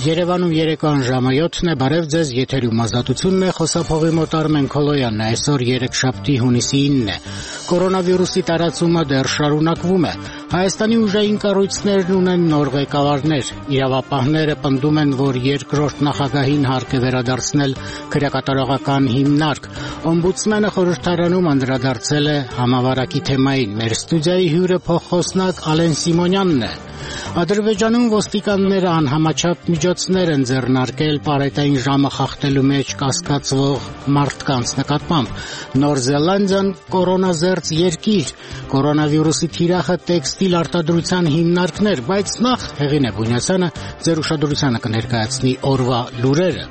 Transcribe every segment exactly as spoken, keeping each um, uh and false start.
Երևանում երեկոյան ժամը յոթն է, բարև ձեզ, եթերում ազատությունն է, խոսափողի մոտ Արմեն Քոլոյանն է, այսօր երեքշաբթի հունիսի ինն է։ Կորոնավիրուսի տարածումը դեռ շարունակվում է։ Հայաստանի ուժային կառույցներն ունեն նոր ղեկավարներ։ Իրավապահները պնդում են, որ երկրորդ նախագահին հարկ է վերադարձնել քրեակատարողական հիմնարկ։ Օմբուդսմենը խորհրդարանում անդրադարձել է համավարակի թեմային։ Մեր ստուդիայի հյուրը փոխխոսնակ Ալեն Սիմոնյանն է։ Ադրբեջանում ոստիկանները անհամաչափ միջոցներ են ձեռնարկել պարետային ժամը խախտելու մեջ կասկածվող մարդկանց նկատմամբ։ Նոր Զելանդիան կորոնազերծ երկիր, կորոնավիրուսի թիրախը տեքստիլ արտադրության հիմնարկներ, բայց նախ Հեղինե Բունյասյանը ձեր ուշադրությանը կներկայացնի օրվա լուրերը։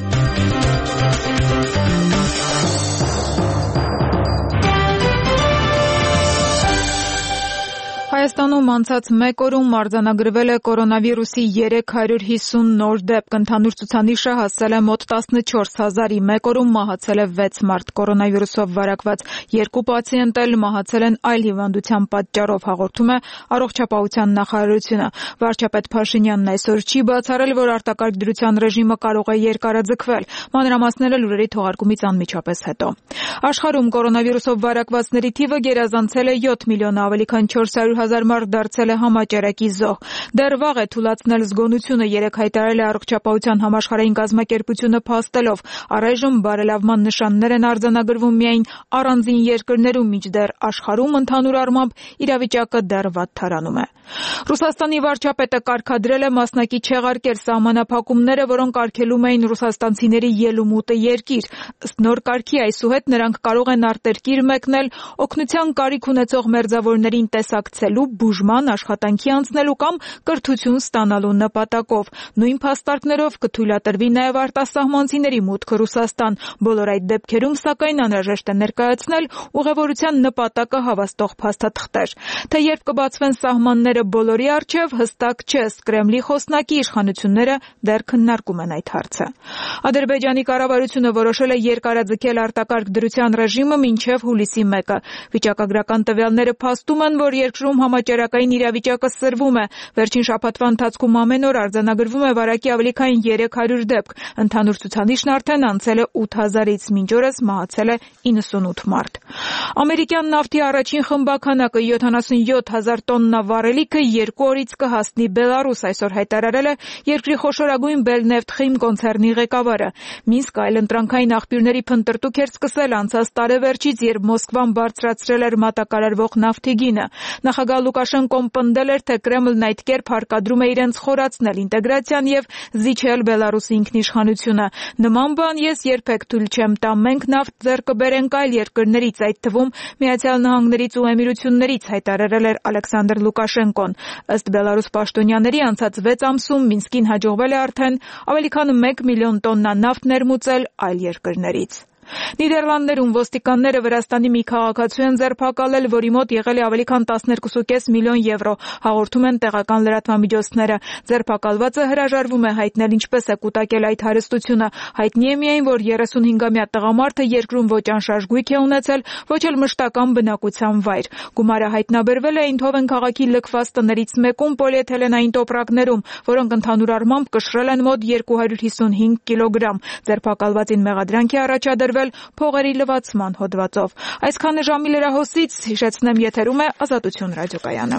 Հայաստանում անցած մեկ օրում արձանագրվել է կորոնավիրուսի երեք հարյուր հիսուն նոր դեպք, ընդհանուր ցուցանիշը հասել է մոտ տասնչորս հազարի, մեկ օրում մահացել է վեց մարդ, կորոնավիրուսով վարակված երկու պացիենտ էլ մահացել են այլ հիվանդության պատճառով, հաղորդում է Առողջապահության նախարարությունը։ Վարչապետ Փաշինյանն այսօր չի բացառել, որ արտակարգ դրության ռեժիմը կարող է երկարաձգվել, մանրամասները լուրերի թողարկումից անմիջապես հետո։ Աշխարհում կորոնավիրուսով վարակվածների թիվը գերազանցել է յոթ միլիոն, ավելի քան չորս հարյուր հազար մարդ դարձել է համաճարակի զոհ։ Դեռ վաղ է թուլացնել զգոնությունը, երեկ հայտարարել է Առողջապահության համաշխարհային կազմակերպությունը փաստելով, առայժմ բարելավման նշաններ են արձանագրվում միայն առանձին երկրներում, մինչդեռ աշխարհում ընդհանուր առմամբ իրավիճակը դեռ վատթարանում է։ Ռուսաստանի վարչապետը կարգադրել է մասնակի չեղարկել սահմանափակումները, որոնք արգելում էին ռուսաստանցիների ելումուտը երկիր։ Ըստ նոր կարգի այսուհետ նրանք կարող են արտերկիր մեկնել օգնության կարիք ունեցող մերձավորներին տեսակցելու, բուժման, աշխատանքի անցնելու կամ կրթություն ստանալու նպատակով։ Նույն փաստարկներով կթույլատրվի նաև արտասահմանցիների մուտքը Ռուսաստան։ Բոլոր այդ դեպքերում, սակայն, անհրաժեշտ է ներկայացնել ուղևորության նպատակը հավաստող փաստաթղթեր։ Թե երբ կբացվեն սահմանները բոլորի առջև, հստակ չէ, Կրեմլի խոսնակի իշխանությունները դեռ քննարկում են այդ հարցը։ Ադրբեջանի կառավարությունը որոշել է երկարաձգել արտակարգ դրության ռեժիմը մինչև հուլիսի մեկը։ Վիճակագրական տվյալները փաստում են, որ երկրում համաճարակային իրավիճակը սրվում է։ Վերջին շաբաթվա ընթացքում ամեն օր արձանագրվում է վարակի ավելի քան երեք հարյուր դեպք։ Ընդհանուր ցուցանիշն արդեն անցել է ութ հազարից, մինչ օրս մահացել է իննսունութ մարդ։ Ամերիկյան նավթի առաջին խմբաքանակը յոթանասունյոթ հազար տոննա վառելիքը երկու օրից կհասնի Բելարուս, այսօր հայտարարել է երկրի խոշորագույն Բելնեֆթխիմ կոնցեռնի ղեկավարը։ Մինսկ այլընտրանքային աղբյուրների փնտրտուք էր սկսել անցած տարեվերջից, երբ Մոսկվան բարձրացրել էր մատակարարվող նավթի գինը։ Նախագահ Լուկաշենկոն պնդել էր, թե Կրեմլն այդ կերպ հարկադրում է իրենց խորացնել ինտեգրացիան եւ զիջել Բելարուսի ինքնիշխանությունը։ Նման բան ես երբեք թույլ չեմ տա, մենք նավթ ձեռք կբերենք այլ երկրներից, այդ թվում Միացյալ Նահանգներից ու Էմիրություններից, հայտարարել էր Ալեքսանդր Լուկաշենկոն։ Ըստ Բելարուս պաշտոնյաների, անցած վեց ամսում Մինսկին հաջողվել է արդեն ավելի քան մեկ միլիոն տոննա նավթ ներմուծել այլ երկրներից։ Նիդերլանդներում ոստիկանները Վրաստանի մի քաղաքացու են ձերբակալել, որի մոտ եղել է ավելի քան տասներկու կես միլիոն եվրո, հաղորդում են տեղական լրատվամիջոցները։ Ձերբակալվածը հրաժարվում է հայտնել ինչպես է կուտակել այդ հարստությունը։ Հայտնի է միայն, որ երեսունհինգամյա տղամարդը երկրում ոչ անշարժ գույք է ունեցել, ոչ էլ մշտական բնակության վայր։ Գումարը հայտնաբերվել է Էյնդհովեն քաղաքի լքված տներից մեկում պոլիէթիլենային տոպրակներում, որոնք ընդհանուր առմամբ կշռել են մոտ երկու հարյուր հիսունհինգ կիլոգրամ։ Ձերբակալվածին մեղադրանք է առաջադրվել փողերի լվացման հոդվածով։ Այսքանը ժամի լրահոսից, հիշեցնեմ, եթերում է Ազատություն ռադիոկայանը։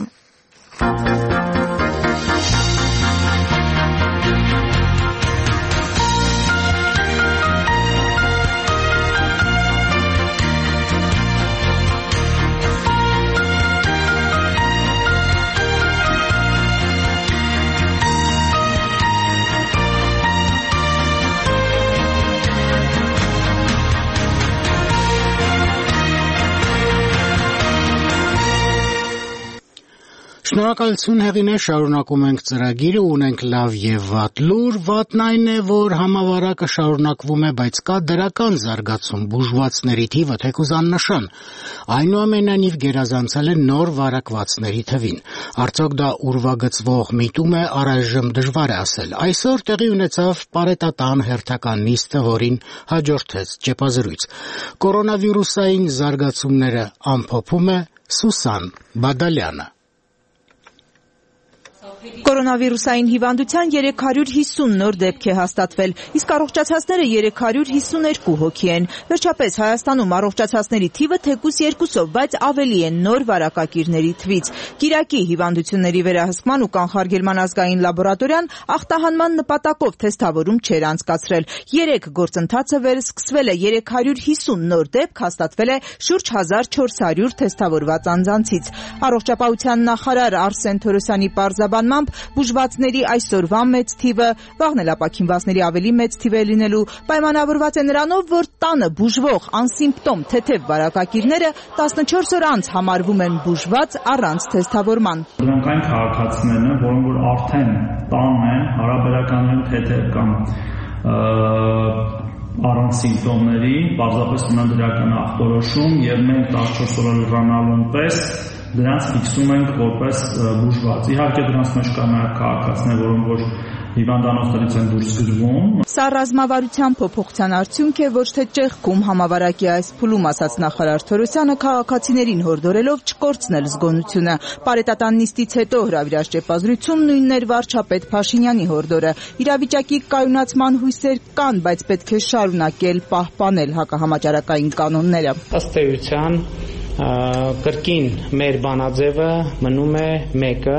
Շնորհակալություն Հեղինե, շարունակում ենք ծրագիրը, ունենք լավ եւ վատ լուր, վատն այն է, որ համավարակը շարունակվում է, բայց կա դրական զարգացում, բուժվածների թիվը թեկուզ աննշան, այնուամենայնիվ գերազանցել է նոր վարակվածների թվին, արդյոք դա ուրվագծվող միտում է, առայժմ դժվար է ասել, այսօր տեղի ունեցավ պարետատան հերթական նիստը, որին հաջորդեց ճեպազրույց, կորոնավիրուսային զարգացումները ամփոփում է Սուսան Բադալյանը։ Կորոնավիրուսային հիվանդության երեք հարյուր հիսուն նոր դեպք է հաստատվել, իսկ առողջացածները երեք հարյուր հիսուն երկու հոգի են։ Վերջապես Հայաստանում առողջացածների թիվը թեկուզ երկուսով, բայց ավելի են նոր վարակակիրների թվից։ Կիրակի հիվանդությունների վերահսկման ու կանխարգելման ազգային լաբորատորիան ախտահանման նպատակով թեստավորում չէր անցկացրել։ Երեք գործընթացը վերսկսվել է, երեք հարյուր հիսուն նոր դեպք հաստատվել է շուրջ հազար չորս հարյուր թեստավորված անձանցից։ Առողջապահության նախարար Արսեն Թորոսյանի պարզաբանմամբ բուժվածների այսօրվա մեծ թիվը, վաղն էլ ապաքինվածների ավելի մեծ թիվ է լինելու, պայմանավորված է նրանով, որ տանը բուժվող անսիմպտոմ թեթև վարակակիրները տասնչորս օր անց համարվում են բուժված առանց թեստավորման։ Դրանք այն քաղաքացիներն են, որոնք որ արդեն տանն են, հարաբերականորեն թեթև կամ առանց սիմպտոմների, պարզապես ունեն դրական ախտորոշում եւ մենք տասնչորս օր լրանալուն պես դրանց ֆիքսում ենք որպես բուժված։ Իհարկե դրանց մեջ կա նաև քաղաքացիներ, որոնք որ հիվանդանոցներից են դուրս գրվում։ Սա ռազմավարության փոփոխության արդյունք է, ոչ թե ճեղքում համավարակի այս փուլում, ասաց նախարար Թորոսյանը, քաղաքացիներին հորդորելով չկորցնել զգոնությունը։ Պարետատան նիստից հետո հրավիրած ճեպազրույցում նույնն էր վարչապետ Փաշինյանի հորդորը։ Իրավիճակի կայունացման հույսեր կան, բայց պետք է շարունակել պահպանել հակահամաճարակային կանոնները։ Ըստ էության կրկին մեր բանաձևը մնում է մեկը,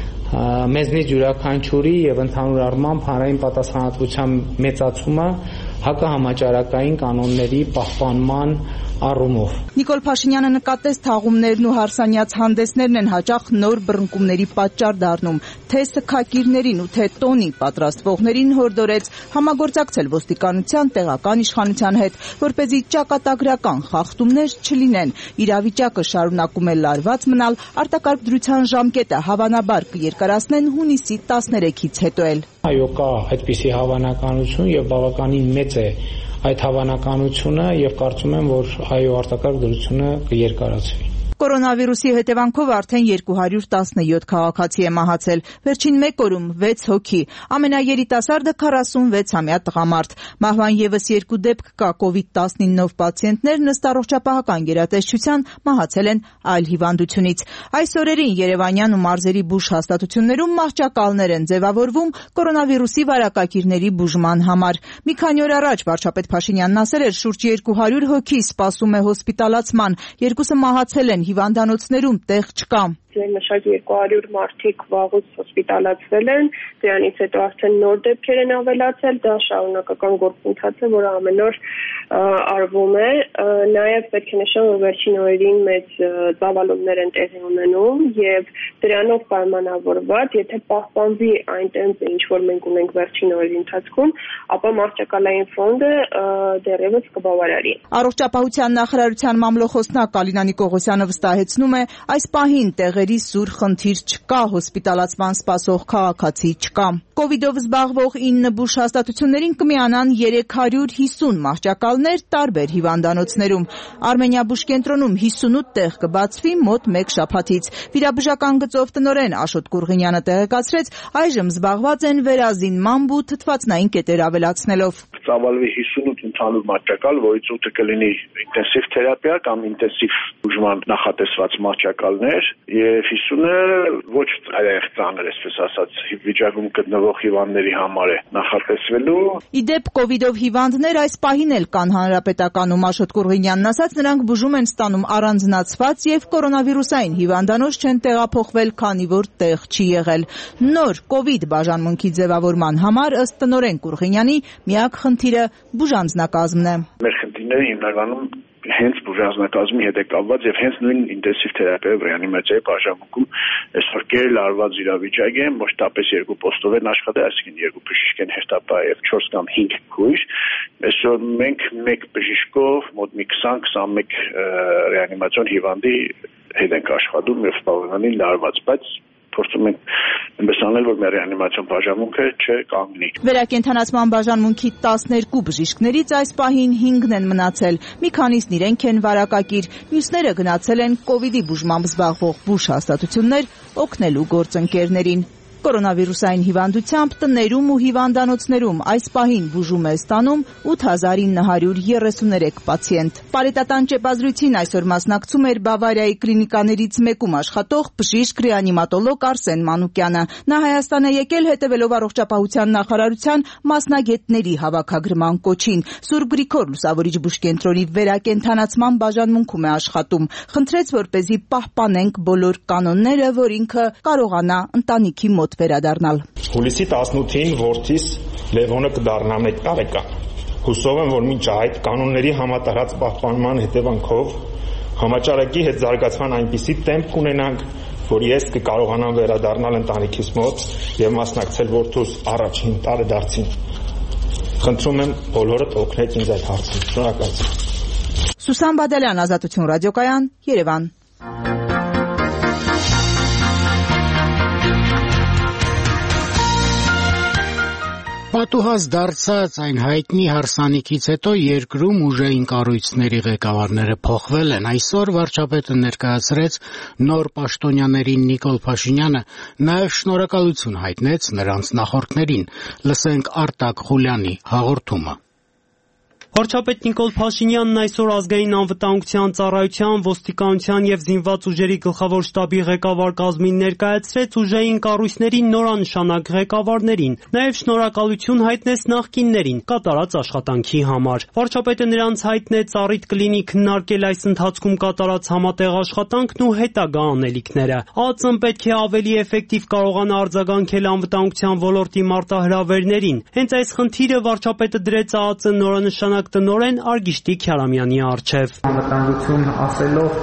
մեզնից յուրաքանչյուրի եւ ընդհանուր առմամբ հանրային պատասխանատվության մեծացումը հակահամաճարակային կանոնների պահպանման առումով։ Նիկոլ Փաշինյանը նկատեց թաղումներն ու հարսանյաց հանդեսներն են հաճախ նոր բռնկումների պատճառ դառնում, թե սգակիրներին ու թե տոնի պատրաստվողներին հորդորեց համագործակցել ոստիկանության, տեղական իշխանության հետ, որպեսզի ճակատագրական խախտումներ չլինեն։ Իրավիճակը շարունակում է լարված մնալ, արտակարգ դրության ժամկետը հավանաբար կերկարացնեն հունիսի տասներեքից հետո էլ։ Այո, կա այդպիսի հավանականություն եւ բավականին մեծ է այդ հավանականությունը եւ կարծում եմ, որ այո արտակարգ դրությունը կերկարացվի։ Կորոնավիրուսի հետևանքով արդեն երկու հարյուր տասնյոթ քաղաքացի է մահացել։ Վերջին մեկ օրում վեց հոգի։ Ամենաերիտասարդը քառասունվեցամյա տղամարդ։ Մահվան ևս երկու դեպք կա։ կովիդ տասնինով պացիենտներն ըստ առողջապահական գերատեսչության մահացել են այլ հիվանդությունից։ Այս օրերին երևանյան ու մարզերի բուժ հաստատություններում մահճակալներ են ձևավորվում կորոնավիրուսի վարակակիրների բուժման համար։ Մի քանի օր առաջ վարչապետ Փաշինյանն ասել էր, շուրջ երկու հարյուր հոգի սպասում է հոսպիտալացման, երկուսը մահացել են, հիվանդանոցներում տեղ չկա։ Մշակ երկու հարյուր մարդիկ վաղուց հոսպիտալացվել են, դրանից հետո արդեն նոր դեպքեր են ավելացել, դա շարունակական գործընթաց է, որը ամեն օր արվում է, նաև պետք է նշեմ, որ վերջին օրերին մեծ ծավալումներ են տեղի ունենում եւ դրանով պայմանավորված, եթե պահպանվի այն տեմպը, ինչ որ մենք ունենք վերջին օրերի ընթացքում, ապա մահճակալային ֆոնդը դեռևս կբավարարի։ Առողջապահության նախարարության մամլոխոսնակ Ալինա Նիկողոսյանը վստահեցնում է, այս պահին տեղերի սուր խնդիր չկա, հոսպիտալացման սպասող քաղաքացի չկա։ Կովիդով զբաղվող ինը բուժ հաստատություններին կմիանան երեք հարյուր հիսուն մահճակալներ տարբեր հիվանդանոցներում։ Արմենիա բուժ կենտրոնում հիսունութ տեղ կբացվի մոտ մեկ շաբաթից։ Վիրաբուժական գծով տնօրեն Աշոտ Կուրղինյանը տեղեկացրեց, այժմ զբաղված են վերազինմամբ ու թթվածնային կետեր ավելացնելով։ Ծավալվի հիսունութ ընդհանուր մահճակալ, որից ութը կլինի ինտենսիվ թերապիա կամ ինտենսիվ բուժման նախատեսված մահճակալներ եւ հիսունը ոչ այլ ծանր, այսպես ասած, վիճակում գտնվող հիվանդների համար է նախատեսվելու։ Իդեպ կովիդով հիվանդներ այս պահին էլ կան հանրապետականում, Աշոտ Կուրղինյանն ասաց, նրանք բուժում են ստանում առանձնացված եւ կորոնավիրուսային հիվանդանոց չեն տեղափոխվել, քանի որ տեղ չի եղել։ Նոր կովիդ բաժանմունքի ձևավորման համար ըստ տնօրեն Կուրղինյանի միակ խնդիրը բուժանձնակազմն է։ Մեր խնդիրները հիմնականում հենց բուժանձնակազմի հետ է կապված եւ հենց նույն ինտենսիվ թերապիայի ռեանիմացիայի բաժանմունքում այսօր կերել արված իրավիճակ է, մշտապես երկու պոստով են աշխատել, այսինքն երկու բժիշկ են հերթապահ եւ չորս կամ հինգ քույր։ Այսօր մենք մեկ բժիշկով մոտ մի քսան քսանմեկ ռեանիմացիոն հիվանդի հետ ենք աշխատում եւ բավականին լարված, բայց փորձում ենք այնպես անել, որ մեր ռեանիմացիոն բաժանմունքը չկանգնի։ Վերակենդանացման բաժանմունքի տասներկու բժիշկներից այս պահին հինգն են մնացել։ Մի քանիսն իրենք են վարակակիր, մյուսները գնացել են կովիդի բուժմամբ զբաղվող բուժ հաստատություններ օգնելու գործընկերներին։ Կորոնավիրուսային հիվանդությամբ տներում ու հիվանդանոցներում այս պահին բուժում է ստանում ութ հազար ինը հարյուր երեսուներեք պացիենտ։ Պարետատան ճեպազրույցին այսօր մասնակցում էր Բավարիայի կլինիկաներից մեկում աշխատող բժիշկ ռեանիմատոլոգ Արսեն Մանուկյանը։ Նա Հայաստան է եկել հետևելով առողջապահության նախարարության մասնագետների հավաքագրման կոչին։ Սուրբ Գրիգոր լուսավորիչ բուժկենտրոնի վերակենդանացման բաժանմունքում է աշխատում։ Խնդրեց, որպեսզի պահպանենք բոլոր կանոնները, որ ինքը կարողանա ընտանիքի մոտ վերադառնալ։ Հուլիսի տասնութին որդիս Լևոնը կդառնա մեկ տարեկան։ Հուսով եմ, որ մինչ այդ կանոնների համատարած պահպանման հետևանքով համաճարակի հետ զարգացման այնպիսի տեմպ կունենանք, որ ես կկարողանամ վերադառնալ ընտանիքիս մոտ եւ մասնակցել որդուս առաջին տարեդարձին։ Խնդրում եմ բոլորդ օգնեք ինձ այդ հարցում։ Շնորհակալություն։ Սուսան Բադալյան, Ազատություն ռադիոկայան, Երևան։ Պատուհաս դարձած այն հայտնի հարսանիքից հետո երկրում ուժային կառույցների ղեկավարները փոխվել են։ Այսօր վարչապետը ներկայացրեց նոր պաշտոնյաներին Նիկոլ Փաշինյանը, նաև շնորհակալություն հայտնեց նրանց նախորդներին։ Լսենք Արտակ Խուլյանի հաղորդումը։ Վարչապետ Նիկոլ Փաշինյանն այսօր ազգային անվտանգության ծառայության, ոստիկանության եւ զինված ուժերի գլխավոր շտաբի ղեկավար կազմին ներկայացրեց ուժային կառույցների նորանշանակ ղեկավարներին, նաեւ շնորհակալություն հայտնեց նախկիններին կատարած աշխատանքի համար։ Վարչապետը նրանց հայտնեց առիթ կլինի քննարկել այս ընթացքում կատարած համատեղ աշխատանքն ու հետագա անելիքները։ ԱԱԾ-ն պետք է ավելի էֆեկտիվ կարողանա արձագանքել անվտանգության ոլորտի մարտահրավերներին։ Հենց այս խնդիրը վարչապետը դրեց ԱԱԾ նորանշանակ տնօրեն Արգիշտի Քյարամյանի առջև։ Անվտանգություն ասելով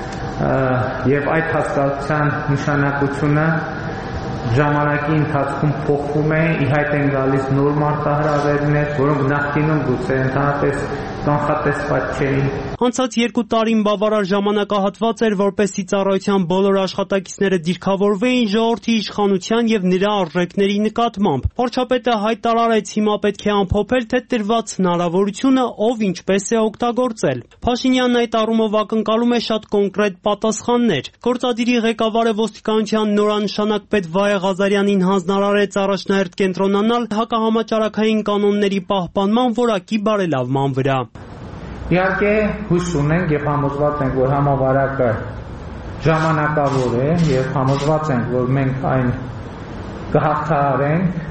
եւ այդ հասկացության նշանակությունը ժամանակի ընթացքում փոխվում է, ի հայտ են գալիս նոր մարտահրավերներ, որոնք նախկինում գուցե ընդհանրապես կանխատեսված չէին։ Անցած երկու տարին բավարար ժամանակահատված էր, որպեսզի ծառայության բոլոր աշխատակիցները դիրքավորվեին ժողովրդի իշխանության եւ նրա արժեքների նկատմամբ։ Վարչապետը հայտարարեց, հիմա պետք է ամփոփել, թե տրված հնարավորությունը ով ինչպես է օգտագործել։ Փաշինյանն այդ առումով ակնկալում է շատ կոնկրետ պատասխաններ։ Գործադիրի ղեկավարը ոստիկանության նորանշանակ պետ Վայե Ղազարյանին հանձնարարեց առաջնահերթ կենտրոնանալ հակահամաճարակային կանոնների պահպանման որակի բարելավման վրա։ Իհարկե հույս ունենք եւ համոզված ենք, որ համավարակը ժամանակավոր է եւ համոզված ենք, որ մենք այն կհաղթահարենք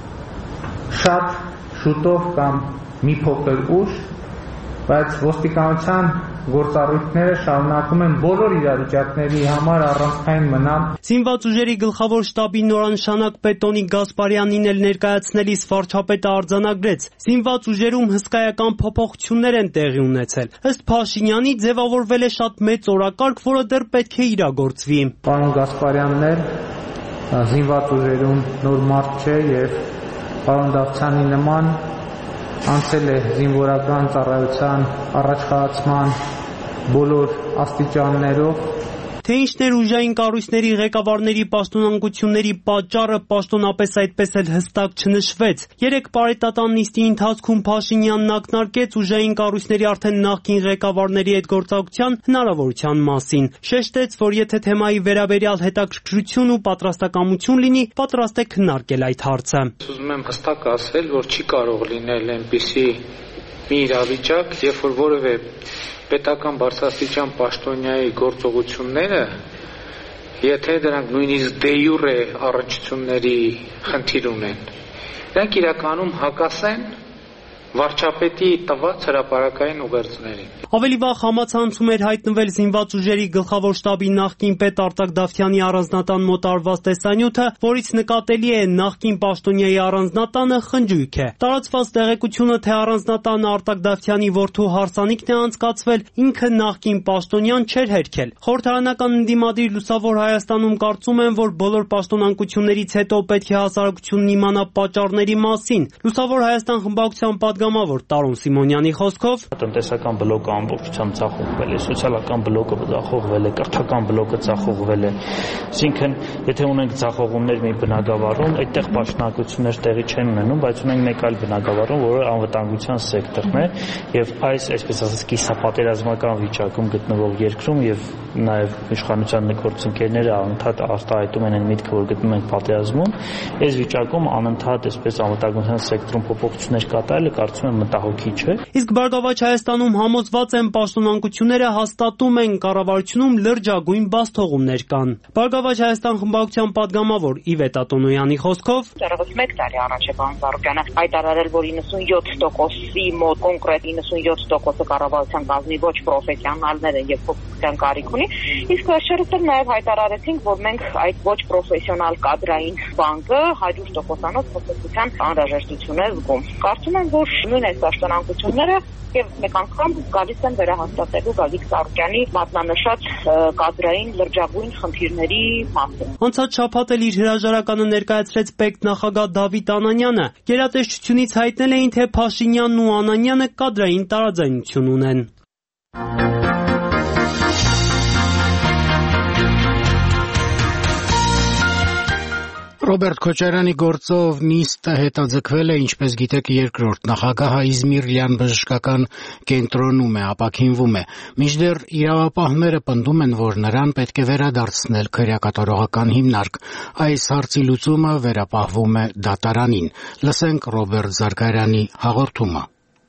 շատ շուտով կամ մի փոքր ուշ, բայց ոստիկանության գործառույթները շարունակում են բոլոր իրավիճակների համար առանցքային մնալ։ Զինված ուժերի գլխավոր շտաբի նորանշանակ պետ Տոնիկ Գասպարյանին էլ ներկայացնելիս վարչապետը արձանագրեց. զինված ուժերում հսկայական փոփոխություններ են տեղի ունեցել։ Ըստ Փաշինյանի ձևավորվել է շատ մեծ օրակարգ, որը դեռ պետք է իրագործվի։ Պարոն Գասպարյանն էլ զինված ուժերում նոր մարդ չէ եւ պարոն Դավթյանի նման անցել է զինվորական ծառայության առաջխաղացման բոլոր աստիճաններով։ Թե ինչներ ուժային կառույցների ղեկավարների պաշտոնանկությունների պատճառը պաշտոնապես այդպես էլ հստակ չնշվեց։ Երեք պարետատան նիստի ընթացքում Փաշինյանն ակնարկեց ուժային կառույցների արդեն նախկին ղեկավարների հետ գործակցության հնարավորության մասին։ Շեշտեց, որ եթե թեմայի վերաբերյալ հետաքրքրություն ու պատրաստակամություն լինի, պատրաստ է քննարկել այդ հարցը։ Ուզում եմ հստակ ասել, որ չի կարող լինել այնպիսի մի իրավիճակ, երբ որ որևէ պետական բարձրաստիճան պաշտոնյայի գործողությունները, եթե դրանք նույնիսկ դե յուրե առնչությունների խնդիր ունեն, դրանք իրականում հակասեն վարչապետի տված հրապարակային ուղերձներին։ Ավելի վաղ համացանցում էր հայտնվել զինված ուժերի գլխավոր շտաբի նախկին պետ Արտակ Դավթյանի առանձնատան մոտ արված տեսանյութը, որից նկատելի է նախկին պաշտոնյայի առանձնատանը խնջույք է։ Տարածված տեղեկությունը, թե առանձնատանը Արտակ Դավթյանի որդու հարսանիքն է անցկացվել, ինքը նախկին պաշտոնյան չէր հերքել։ Խորհրդարանական ընդդիմադիր Լուսավոր Հայաստանում կարծում են, որ բոլոր պաշտոնանկություններից հետո պետք է հասարակությունն իմանա պատճառների մասին։ Լուսավոր Հայաստան խմբակցության падգամավոր Տարոն Սիմոնյանի խոսքով տնտեսական բլոկը ամբողջությամբ ձախողվել է, սոցիալական բլոկը ձախողվել է, կրթական բլոկը ձախողվել է։ Այսինքն, եթե ունենք ձախողումներ մի բնագավառում, այդտեղ պաշտպանություններ տեղի չեն ունենում, բայց ունենք մեկ այլ բնագավառում, որը անվտանգության սեկտորն է, եւ այս, այսպես ասած, կիսապատերազմական վիճակում գտնվող երկրում եւ նաեւ իշխանության գործընկերները անընդհատ արտահայտում են այն միտքը, որ գտնում ենք պատերազմում, այս վիճակում անընդհատ այսպես անվտանգության սեկտորում փոփոխություններ կատարելը կարծում եմ մտահոգիչ է։ Իսկ Բարգավաճ Հայաստանում համոզված են պաշտոնանկությունները հաստատում են կառավարությունում լրջագույն բացթողումներ կան։ Բարգավաճ Հայաստան խմբակցության падգամավոր Իվետ Ատոնոյանի խոսքով դեռևս մեկ տարի առաջ է պարոն Զարուկյանը հայտարարել, որ իննսունյոթ տոկոսի մոտ կոնկրետ իննսունյոթ տոկոսը կառավարության կազմի ոչ պրոֆեսիոնալներ են եւ փոփոխության կարիք ունի, իսկ վերջերս էլ նաեւ հայտարարեցինք, որ մենք այդ ոչ պրոֆեսիոնալ կադրային բանկը հարյուր տոկոսանոց փոփոխության անհրաժեշտություն է զգում։ Կարծում եմ, որ նույն այս պաշտոնանկությունները եւ մեկ անգամ գալիս են վերահաստատելու Գագիկ Ծառուկյանի մատնանշած կադրային լրջագույն խնդիրների մասին։ Անցած շաբաթ էլ իր հրաժարականը ներկայացրեց պետնախագահ Դավիթ Անանյանը։ Գերատեսչությունից հայտնել էին, թե Փաշինյանն ու Անանյանը կադրային տարաձայնություն ունեն։ Ռոբերտ Քոչարյանի գործով նիստը հետաձգվել է, ինչպես գիտեք, երկրորդ նախագահը Իզմիրլյան բժշկական կենտրոնում է, ապաքինվում է։ Մինչդեռ իրավապահները պնդում են, որ նրան պետք է վերադարձնել քրեակատարողական հիմնարկ։ Այս հարցի լուծումը վերապահվում է դատարանին։ Լսենք Ռոբերտ Զարգարյանի հաղորդումը։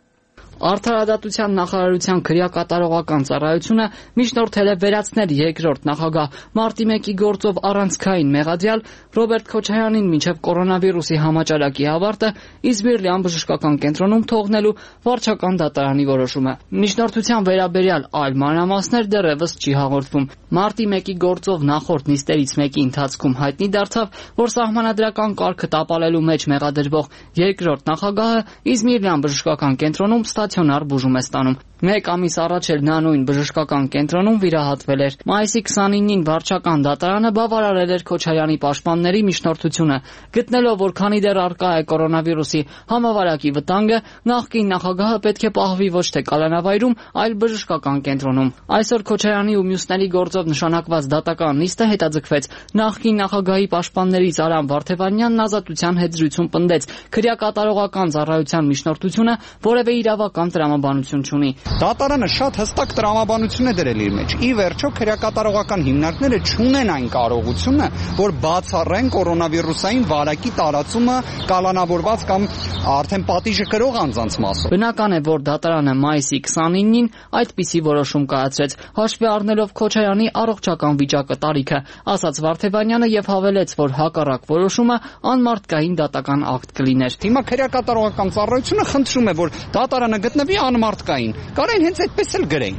Արդարադատության նախարարության քրեակատարողական ծառայությունը միջնորդել է վերացնել երկրորդ նախագահ մարտի մեկի գործով առանցքային մեղադրյալ Ռոբերտ Քոչարյանին մինչև կորոնավիրուսի համաճարակի ավարտը Իզմիրլյան բժշկական կենտրոնում թողնելու վարչական դատարանի որոշումը։ Միջնորդության վերաբերյալ այլ մանրամասներ դեռևս չի հաղորդվում։ Մարտի մեկի գործով նախորդ նիստերից մեկի ընթացքում հայտնի դարձավ, որ սահմանադրական կարգը տապալելու մեջ մեղադրվող երկրորդ նախագահը Իզմիրլյան բժշկական կենտրոնում ստացիոնար բուժում է ստանում։ Մեկ ամիս առաջ էլ նա նույն բժշկական կենտրոնում վիրահատվել էր։ Մայիսի քսանինին վարչական դատարանը բավարարել էր Քոչարյանի պաշտպանների միջնորդությունը, գտնելով, որ քանի դեռ առկա է կորոնավիրուսի համավարակի վտանգը, նախկին նախագահը պետք է պահվի ոչ թե կալանավայրում, այլ բժշկական կենտրոնում։ Այսօր Քոչարյանի ու մյուսների գործով նշանակված դատական նիստը հետաձգվեց։ Նախկին նախագահի պաշտպաններից Արամ Վարդևանյանն ազատության հետ զրույցում պնդեց, քրեակատարողական ծառայության միջնորդությունը որևէ իրավական տրամաբանություն չունի։ Դատարանը շատ հստակ տրամաբանություն է դրել իր մեջ։ Ի վերջո քրեակատարողական հիմնարկները չունեն այն կարողությունը, որ բացառեն կորոնավիրուսային վարակի տարածումը կալանավորված կամ արդեն պատիժը կրող անձանց մասով։ Բնական է, որ դատարանը մայիսի քսանինին այդպիսի որոշում կայացրեց, հաշվի առնելով Քոչարյանի առողջական վիճակը տարիքը, ասաց Վարդևանյանը եւ հավելեց, որ հակառակ որոշումը անմարտկային դատական ակտ կլիներ։ Հիմա քրեակատարողական ծառայությունը խնդրում է, որ դատարանը գտնվի անմարտկային։ Կարեն հենց այդպես էլ գրեն։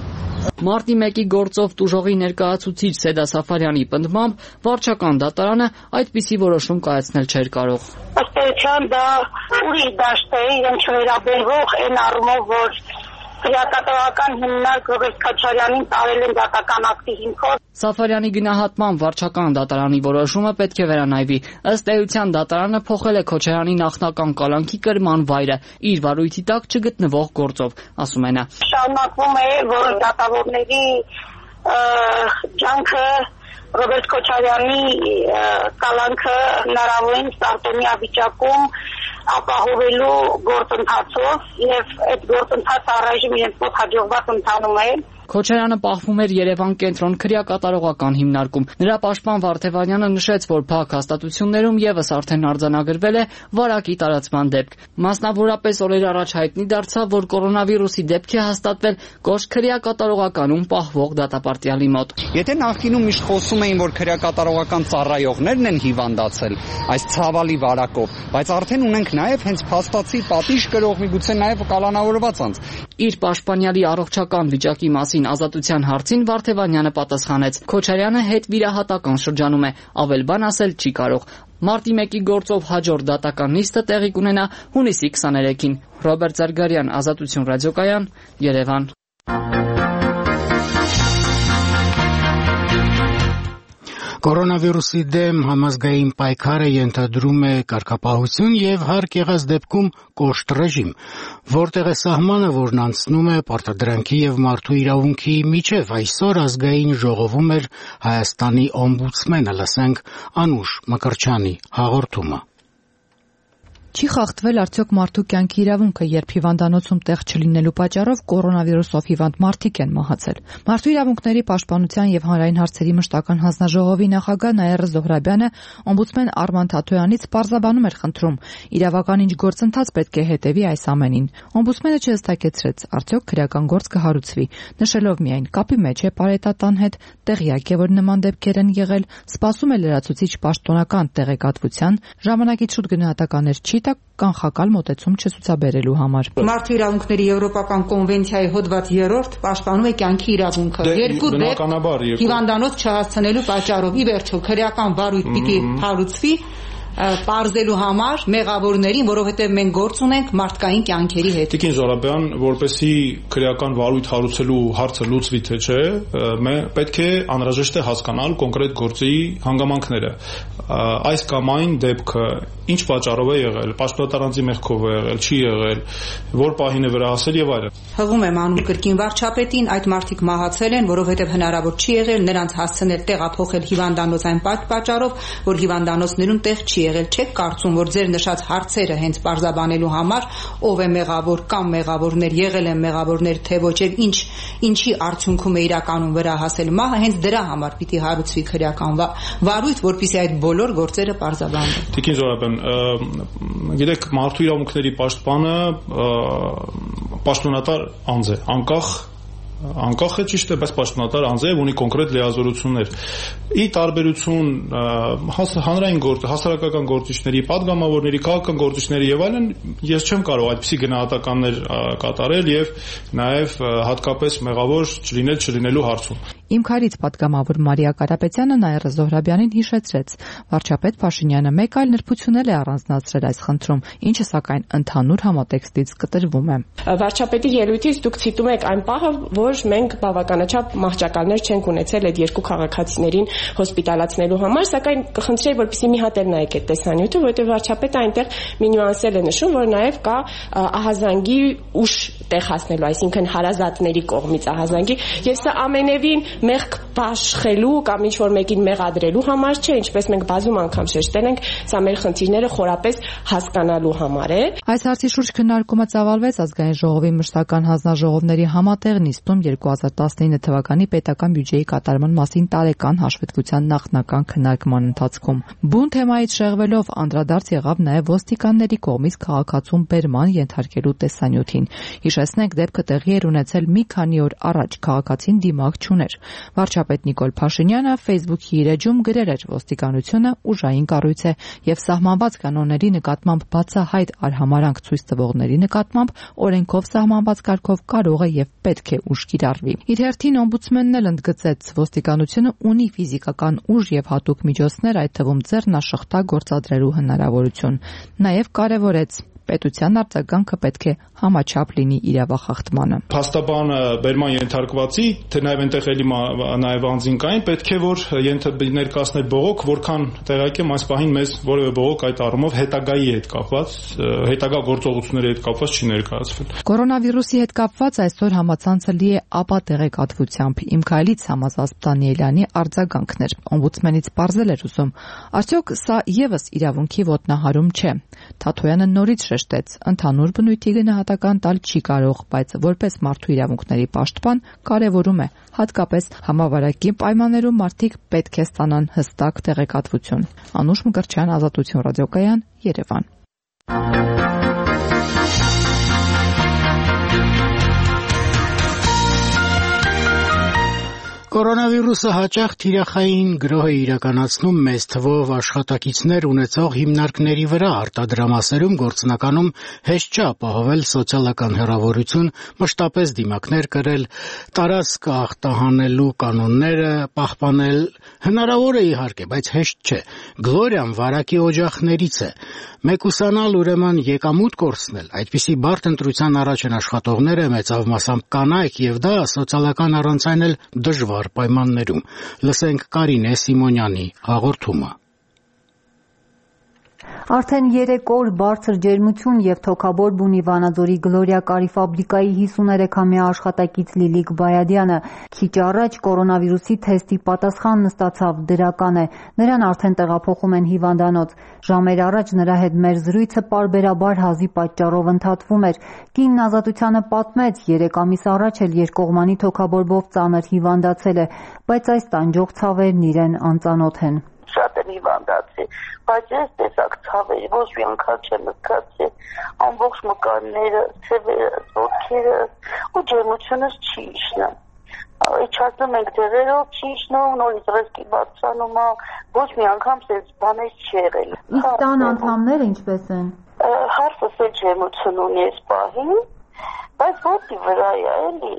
Մարտի մեկի գործով տուժողի ներկայացուցիչ Սեդա Սաֆարյանի պնդմամբ վարչական դատարանը այդպիսի որոշում կայացնել չէր կարող։ Ըստ էության դա ուրիշ դաշտ է, իրեն չվերաբերվող այն առումով, որ քրեակատարողական հիմնարկ Ռոբերտ Քոչարյանին տարել են դատական ակտի հիմքով։ Սաֆարյանի գնահատման վարչական դատարանի որոշումը պետք է վերանայվի։ Ըստ էության դատարանը փոխել է Քոչարյանի նախնական կալանքի կրման վայրը իր վարույթի տակ չգտնվող գործով, ասում է նա։ Շարունակվում է, որ դատավորների ջանքը Ռոբերտ Քոչարյանի կալանքը հնարավորին սարտոնյա վիճակում ապահովելու գործընթացով եւ այդ գործընթացը առայժմ իրենց մոտ հաջողված ընթանում է։ Քոչարյանը պահվում էր Երևան կենտրոն քրեակատարողական հիմնարկում։ Նրա պաշտպան Վարդևանյանը նշեց, որ փակ հաստատություններում եւս արդեն արձանագրվել է վարակի տարածման դեպք։ Մասնավորապես օրեր առաջ հայտնի դարձավ, որ կորոնավիրուսի դեպք է հաստատվել Կոշտ քրեակատարողականում պահվող դատապարտյալի մոտ։ Եթե նախկինում միշտ խոսում էին, որ քրեակատարողական ծառայողներն են հիվանդացել այս ցավալի վարակով, բայց արդեն ունենք նաեւ հենց փաստացի պատիժ կրող միգուցե նաեւ կալանավորված անձ։ Իր պաշտպանյալի առողջական վիճակի մասին ազատության հարցին Վարդևանյանը պատասխանեց. Քոչարյանը հետ վիրահատական շրջանում է, ավել բան ասել չի կարող։ Մարտի մեկի գործով հաջորդ դատական նիստը տեղի կունենա հունիսի քսաներեքին։ Ռոբերտ Զարգարյան, Ազատություն ռադիոկայան, Երևան։ Կորոնավիրուսի դեմ համազգային պայքարը ենթադրում է կարգապահություն եւ հարկ եղած դեպքում կոշտ ռեժիմ, որտեղ է սահմանը, որն անցնում է պարտադրանքի եւ մարդու իրավունքի միջև։ Այսօր ազգային ժողովում էր Հայաստանի օմբուդսմենը, լսենք Անուշ Մկրտչյանի հաղորդումը։ Չի խախտվել արդյոք մարդու կյանքի իրավունքը, երբ հիվանդանոցում տեղ չլինելու պատճառով կորոնավիրուսով հիվանդ մարդիկ են մահացել։ Մարդու իրավունքների պաշտպանության եւ հանրային հարցերի մշտական հանձնաժողովի նախագահ Նաիրա Զոհրաբյանը օմբուդսմեն Արման Թաթոյանից պարզաբանում էր խնդրում իրավական ինչ գործընթաց պետք է հետևի այս ամենին։ Օմբուդսմենը չհստակեցրեց արդյոք քրեական գործ կհարուցվի, նշելով միայն կապի մեջ է պարետատան հետ, տեղյակ է, որ նման դեպքեր են եղել, սպասում է լրացուցիչ պաշտոնական տեղեկատվության, ժամանակից շուտ գնահատականներ չի կանխակալ մոտեցում չցուցաբերելու համար։ Մարդու իրավունքների Եվրոպական կոնվենցիայի հոդված երրորդ պաշտպանում է կյանքի իրավունքը։ Երկու դեպք հիվանդանոց չհասցնելու պատճառով ի վերջո քրեական վարույթ պիտի հարուցվի պարզելու համար մեղավորներին, որովհետև մենք գործ ունենք մարդկային կյանքերի հետ։ Տիկին Զոհրաբյան, որպեսզի քրեական վարույթ հարուցելու հարցը լուծվի թե չէ, պետք է անհրաժեշտ է հասկանալ կոնկրետ գործի հանգամանքները։ Այս կամ այն դեպքը ինչ պատճառով է եղել, պաշտոնատարանձի մեղքով է եղել, չի եղել, որ պահին է վերահասել եւ այլն։ Հղում եմ անում կրկին վարչապետին, այդ մարդիկ մահացել են, որովհետև հնարավոր չի եղել նրանց հասցնել տեղափոխել հիվանդանոց այն պատճառով, որ հիվանդանոցներում տեղ չի եղել։ Չեք կարծում, որ ձեր նշած հարցերը հենց պարզաբանելու համար ով է մեղավոր կամ մեղավորներ եղել են մեղավորներ թե ոչ եւ ինչ ինչի արդյունքում է իրականում վերահասել մահը, հենց դրա համար պիտի հարուցվի քրեական վարույթ, որպեսզի այդ բոլոր գործերը պարզաբանվեն։ Տիկին Զոհրաբյան, գիտեք, մարդու իրավունքների պաշտպանը պաշտոնատար անձ է, անկախ անկախ է, ճիշտ է, բայց պաշտոնատար անձ է, ունի կոնկրետ լիազորություններ։ Ի տարբերություն հանրային գործ, հասարակական գործիչների, պատգամավորների, քաղաքական գործիչների եւ այլն, ես չեմ կարող այդպիսի գնահատականներ կատարել եւ նաեւ հատկապես մեղավոր չլինել չլինելու հարցում։ Իմ քարից պատգամավոր Մարիա Կարապետյանը Նաիրա Զոհրաբյանին հիշեցրեց. վարչապետ Փաշինյանը մեկ այլ նրբությունել է առանձնացրել այս խնդրում, ինչը սակայն ընդհանուր համատեքստից կտրվում է։ Վարչապետի ելույթից դուք ցիտում եք այն պահը, որ մենք բավականաչափ մահճակալներ չենք ունեցել այդ երկու քաղաքացիներին հոսպիտալացնելու համար, սակայն կխնդրեի, որպեսզի մի հատ էլ նայեք այդ տեսանյութը, որովհետև վարչապետը այնտեղ մի նյուանսել է նշում, որ նաև կա ահազանգի ուշ տեղ հասնելու, այսինքն հարազատների կողմից ահազանգի, եւ սա ամենևին մեղք բաշխելու կամ ինչ որ մեկին մեղադրելու համար չէ, ինչպես մենք բազում անգամ շեշտել ենք, սա մեր խնդիրները խորապես հասկանալու համար է։ Այս հարցի շուրջ քննարկումը ծավալվեց ազգային ժողովի մշտական հանձնաժողովների համատեղ նիստում երկու հազար տասնինը թվականի պետական բյուջեի կատարման մասին տարեկան հաշվետվության նախնական քննարկման ընթացքում։ Բուն թեմայից շեղվելով անդրադարձ եղավ նաև ոստիկանների կողմից քաղաքացուն բերման ենթարկելու տեսանյութին։ Հիշեցնենք, դեպքը տեղի էր ունեցել մի քանի օր առաջ, քաղաքացին դիմակ չուներ։ Վարչապետ Նիկոլ Փաշինյանը Facebook-ի իր էջում գրել էր. ոստիկանությունը ուժային կառույց է եւ սահմանված կանոնների նկատմամբ բացահայտ արհամարանք ցույց տվողների նկատմամբ օրենքով սահմանված կարգով կարող է եւ պետք է ուժ կիրառվի։ Իր հերթին օմբուդսմենն էլ ընդգծեց. ոստիկանությունը ունի ֆիզիկական ուժ եւ հատուկ միջոցներ, այդ թվում ձեռնաշղթա գործադրելու հնարավորություն։ Նաեւ կարեւորեց. պետության արձագանքը պետք է համաչափ լինի իրավախախտմանը։ Փաստաբանը բերման ենթարկվածի, թե նաև այնտեղ էլի նաև անձին կային, պետք է որ ներկայացնել բողոք, որքան տեղյակ եմ այս պահին մեզ որևէ բողոք այդ առումով հետագայի հետ կապված, հետագա գործողությունների հետ կապված չի ներկայացվել։ Կորոնավիրուսի հետ կապված այսօր համացանցը լի է ապա տեղեկատվությամբ։ Իմ քայլից Համազած Դանիելյանի արձագանքներ։ Օմբուդսմենից պարզել էր ուզում. արդյոք սա եւս իրավունքի ոտնահարում չէ։ Թաթոյանը նորից շեշտեց. ընդհանուր բնույթի գնահատական տալ չի կարող, բայց որպես մարդու իրավունքների պաշտպան կարևորում է, հատկապես համավարակի պայմաններում մարդիկ պետք է ստանան հստակ տեղեկատվություն։ Անուշ Մկրտչյան, Ազատություն ռադիոկայան, Երևան։ Կորոնավիրուսը հաճախ թիրախային գրոհ է իրականացնում մեծ թվով աշխատակիցներ ունեցող հիմնարկների վրա, արտադրամասերում գործնականում հեշտ չէ ապահովել սոցիալական հեռավորություն, մշտապես դիմակներ կրել, տարածք ախտահանելու կանոնները պահպանել հնարավոր է իհարկե, բայց հեշտ չէ։ Գլորիան վարակի օջախներից է։ Մեկուսանալ ուրեմն եկամուտ կորցնել, այդպիսի բարդ ընտրության առաջ են աշխատողները, մեծավ մասամբ կանայք, եւ դա սոցիալական առանցայն էլ դժվար դժվար պայմաններում։ Լսենք Կարինե Սիմոնյանի հաղորդումը։ Արդեն երեք օր բարձր ջերմություն եւ թոքաբոր բունի Վանաձորի Գլորիա կարի ֆաբրիկայի հիսուներեքամյա աշխատակից Լիլիկ Բայադյանը քիչ առաջ կորոնավիրուսի թեստի պատասխանն ստացավ, դրական է։ Նրան արդեն տեղափոխում են հիվանդանոց։ Ժամեր առաջ նրա հետ մեր զրույցը պարբերաբար հազի պատճառով ընդհատվում էր։ Կինն Ազատությանը պատմեց, երեք ամիս առաջ էլ երկկողմանի թոքաբորբով ծանր հիվանդացել է, բայց այս տանջող ցավերն իրեն անծանոթ են։ Շատ են հիվանդացի, բայց ես տեսակ ցավերի, ոչ մի անգամ չեմ զգացի, ամբողջ մկանները, ցևերս, ոտքերս ու ջերմությունս չի իջնում։ Իջացնում ենք դեղերով, չի իջնում, նորից ռեսկի բարձրանում, ոչ մի անգամ սենց բաներ չի եղել։ Իսկ տան անդամները ինչպես են։ Հարսս էլ ջերմություն ունի այս պահին, բայց ոտքի վրա է, էլի։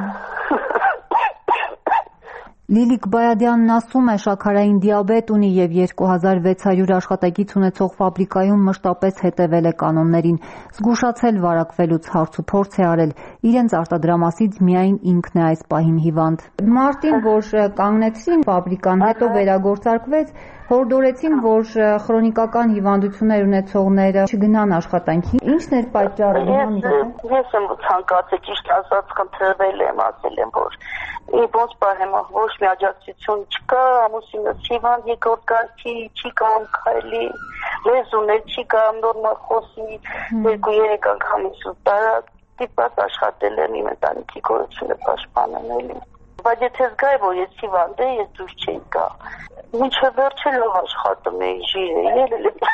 Լիլիկ Բայադյանն ասում է, շաքարային դիաբետ ունի եւ երկու հազար վեց հարյուր աշխատակից ունեցող ֆաբրիկայում մշտապես հետեւել է կանոններին, զգուշացել վարակվելուց հարցուփորձ է արել, իրենց արտադրամասից միայն ինքն է այս պահին հիվանդ։ Մարտին, որ կանգնեցրին ֆաբրիկան, հետո վերագործարկվեց, հորդորեցին, որ քրոնիկական հիվանդություններ ունեցողները չգնան աշխատանքի։ Ի՞նչն էր պատճառը։ Ես եմ ցանկացել, ճիշտ ասած, խնդրվել եմ, ասել եմ, որ ոնց պահեմ, ոչ մի աջակցություն չկա, ամուսինս հիվանդ երկրորդ կարգի, չի կարող քայլի, լեզուներ չի կարող նորմալ խոսի, երկու-երեք անգամ ինձ տարած, դիպած աշխատել եմ իմ ընտանիքի գոյությունը պաշտպանել էլի։ Բայց եթե զգայի, որ ես հիվանդ եմ, ես դուրս չէի գա։ Մինչև վերջը լավ աշխատում էի, ժիր էի, ելել եմ։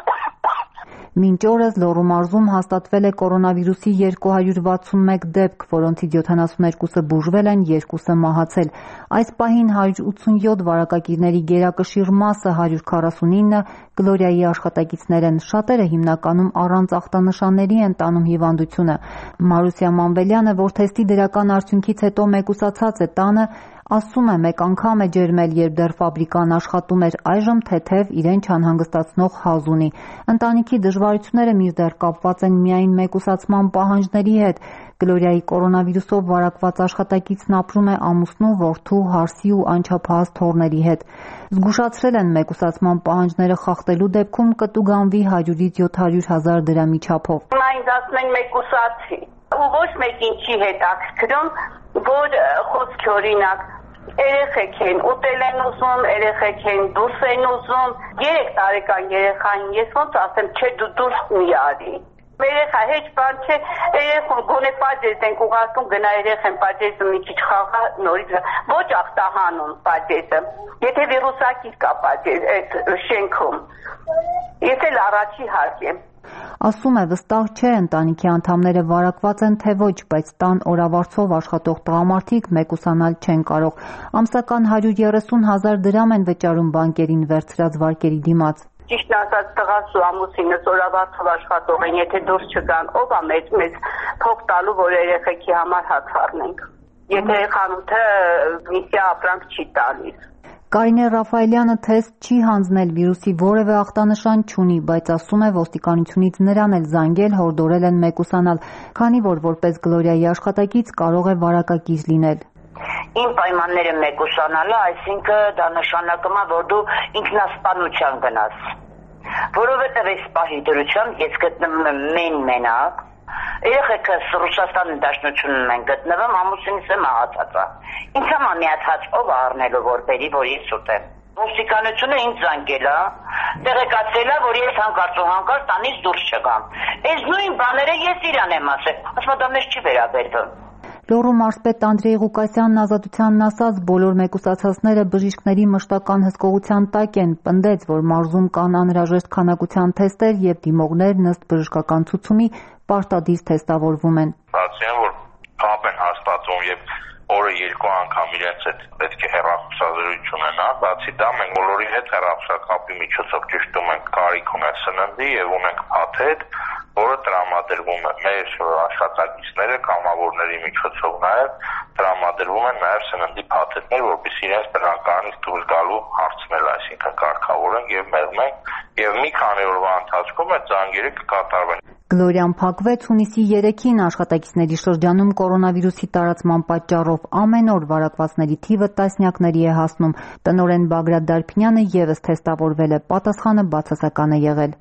Մինչ օրս Լոռու մարզում հաստատվել է կորոնավիրուսի երկու հարյուր վաթսունմեկ դեպք, որոնցից յոթանասուններկուսը բուժվել են, երկուսը մահացել։ Այս պահին հարյուր ութսունյոթ վարակագիրների գերակշիռ մասը հարյուր քառասունինը Գլորիայի աշխատակիցներ են, շատերը հիմնականում առանց ախտանշանների են տանում հիվանդությունը։ Մարուսյա Մանվելյանը, որ թեստի դրական արդյունքից հետո մեկուսացած է տանը, ասում է, մեկ անգամ է ջերմել, երբ դեռ ֆաբրիկան աշխատում էր, այժմ թեթև իրեն չանհանգստացնող հազ ունի։ Ընտանիքի դժվարությունները մինչդեռ կապված են միայն մեկուսացման պահանջների հետ։ Գլորիայի կորոնավիրուսով վարակված աշխատակիցն ապրում է ամուսնու, որդու, հարսի ու անչափահաս թոռների հետ։ Զգուշացրել են մեկուսացման պահանջները խախտելու դեպքում կտուգանվի հարյուրից յոթ հարյուր հազար դրամի չափով։ Հիմա ինձ ասում են մեկուսացի, ու ոչ մեկին չի հետաքրքրում, որ խոսքի օրինակ երեխեք են, ուտել են ուզում, երեխեք են, դուրս են ուզում, երեք տարեկան երեխային, ես ոնց ասեմ, չէ դու դուրս մի արի։ Երեխա հեչ բան չէ, երեխուն գոնե պաճեզ ենք ուղարկում, գնա երեխեն պաճեզը մի քիչ խաղա, նորից ոչ ախտահանում պաճեզը։ Եթե վիրուսակից կա պաճեզ այդ շենքում, ես էլ առաջի հարկ եմ։ Ասում է, վստահ չէ ընտանիքի անդամները վարակված են թե ոչ, բայց տան օրավարձով աշխատող տղամարդիկ մեկուսանալ չեն կարող։ Ամսական հարյուր երեսուն հազար դրամ են վճարում բանկերին վերցրած վարկերի դիմաց։ Ճիշտ ասած, տղաս ու ամուսինս օրավարձով աշխատող են, եթե դուրս չգան, ով է մեծ մեծ փող տալու, որ երեխեքի համար հաց առնենք։ Եթե խանութը միսիա ապրանք չի տալիս։ Կարինե Ռաֆայելյանը թեստ չի հանձնել, վիրուսի որևէ ախտանշան չունի, բայց ասում է, ոստիկանությունից նրան էլ զանգել, հորդորել են մեկուսանալ, քանի որ որպես Գլորիայի աշխատակից կարող է վարակագիր լինել։ Իմ պայմանները մեկուսանալը, այսինքն դա նշանակում է, որ դու ինքնասպանության գնաս, որովհետև այս պահի դրությամբ ես գտնվում եմ մեն-մենակ, երեխեքս Ռուսաստանի Դաշնությունում են գտնվում, ամուսինս է մահացած է։ Ինձ համա միած հաց ով առնելու որ բերի, որ ես ուտեմ։ Ոստիկանությունը ինձ զանգել է, տեղեկացրել է, որ ես հանկարծ ու հանկարծ տանից դուրս չգամ։ Այս նույն բաները ես իրան եմ ասել, ասում դա մեզ չի վերաբերվում։ Լոռու մարզպետ Անդրեյ Ղուկասյանն Ազատությանն ասաց, բոլոր մեկուսացածները բժիշկների մշտական հսկողության տակ են, պնդեց, որ մարզում կան անհրաժեշտ քանակության թեստեր եւ դիմողներն ըստ բժշկական ցուցումի պարտադիր թեստավորվում են։ Բացի այն, որ կապ են հաստատում եւ օրը երկու անգամ իրենց հետ պետք է հեռախոսազրույց ունենա, բացի դա մենք բոլորի հետ հեռախոսակապի միջոցով ճշտում ենք կարիք ունեն սննդի եւ ունենք փաթեթ, որը տրամադրվում է մեր աշխատակիցները կամավորների միջոցով նաեւ տրամադրվում են նաեւ սննդի փաթեթներ, որպեսզի իրենց բնակարանից դուրս գալու հարցնել, այսինքն կարգավորենք եւ մեղմենք եւ մի քանի օրվա ընթացքում այդ զանգերը կկատարվեն։ Գլորիան փակվեց հունիսի երեքին աշխատակիցների շրջանում կորոնավիրուսի տարածման պատճառով ամեն օր վարակվածների թիվը տասնյակների է հասնում։ Տնօրեն Բագրատ Դարփինյանը ևս թեստավորվել է, պատասխանը բացասական է եղել։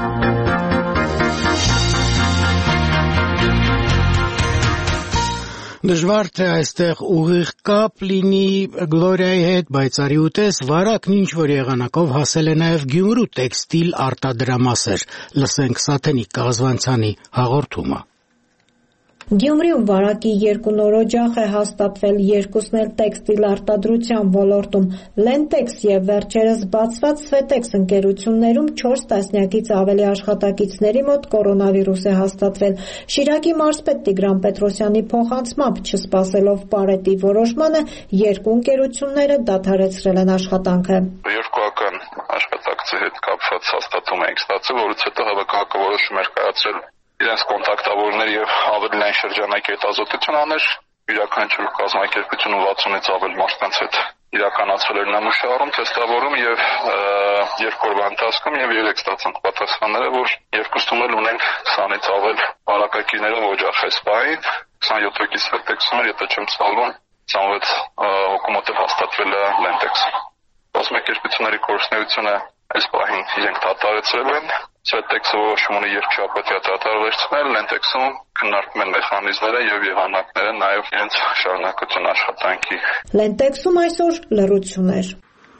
Դժվար թե այստեղ ուղիղ կապ լինի Գլորիայի հետ, բայց արի ուտես վարակն ինչ որ եղանակով հասել է նաև Գյումրու տեքստիլ արտադրամասեր։ Լսենք Սաթենիկ Կազվանցյանի հաղորդումը։ Գյումրիում վարակի երկու նոր օջախ է հաստատվել, երկուսն էլ տեքստիլ արտադրության ոլորտում։ Lentex եւ վերջերս բացված Svetex ընկերություններում չորս տասնյակից ավելի աշխատակիցների մոտ կորոնավիրուս է հաստատվել։ Շիրակի մարզպետ Տիգրան Պետրոսյանի փոխանցմամբ, չսպասելով Պարետի որոշմանը, երկու ընկերությունները դադարեցրել են աշխատանքը։ Երկուական աշխատակցի հետ կապված հաստատում ենք ստացել, որից հետո հավաքակը որոշում էր կայացրել իրենց կոնտակտավորներ եւ ավելի լայն շրջանակի հետազոտություն աներ, յուրաքանչյուր կազմակերպությունը վաթսունից ավելի մարդկանց հետ իրականացվել էր նամուշահարում, թեստավորում եւ երկու օրվա ընթացքում եւ երեք ստացանք պատասխանները, որ երկուսում էլ ունենք քսանից ավել վարակակիրներով օջախ է սպային, քսանյոթ հոգի Svetex-ում էր, եթե չեմ սխալվում, քսանվեց հոգու մոտ հաստատվել է Lentex։ Կազմակերպությունների կորուստները այս պահին իրենք դադարեցրել են, Svetex-ը որոշում ունի երկշաբաթյա դադարեցնել, Lentex-ում քննարկում են մեխանիզմները եւ եղանակները, նաեւ իրենց շարունակություն աշխատանքի։ Lentex-ում այսօր լռություն էր։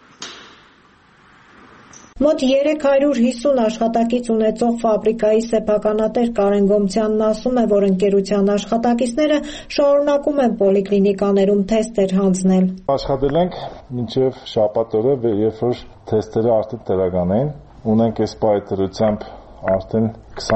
Մոտ երեք հարյուր հիսուն աշխատակից ունեցող ֆաբրիկայի սեփականատեր Կարեն Գոմցյանն ասում է, որ ընկերության աշխատակիցները շարունակում են պոլիկլինիկաներում թեստեր հանձնել։ Աշխատել ենք մինչև շաբաթ օրը, երբ որ թեստերը արդեն տեղական են, ունենք այս պայթրությամբ արդեն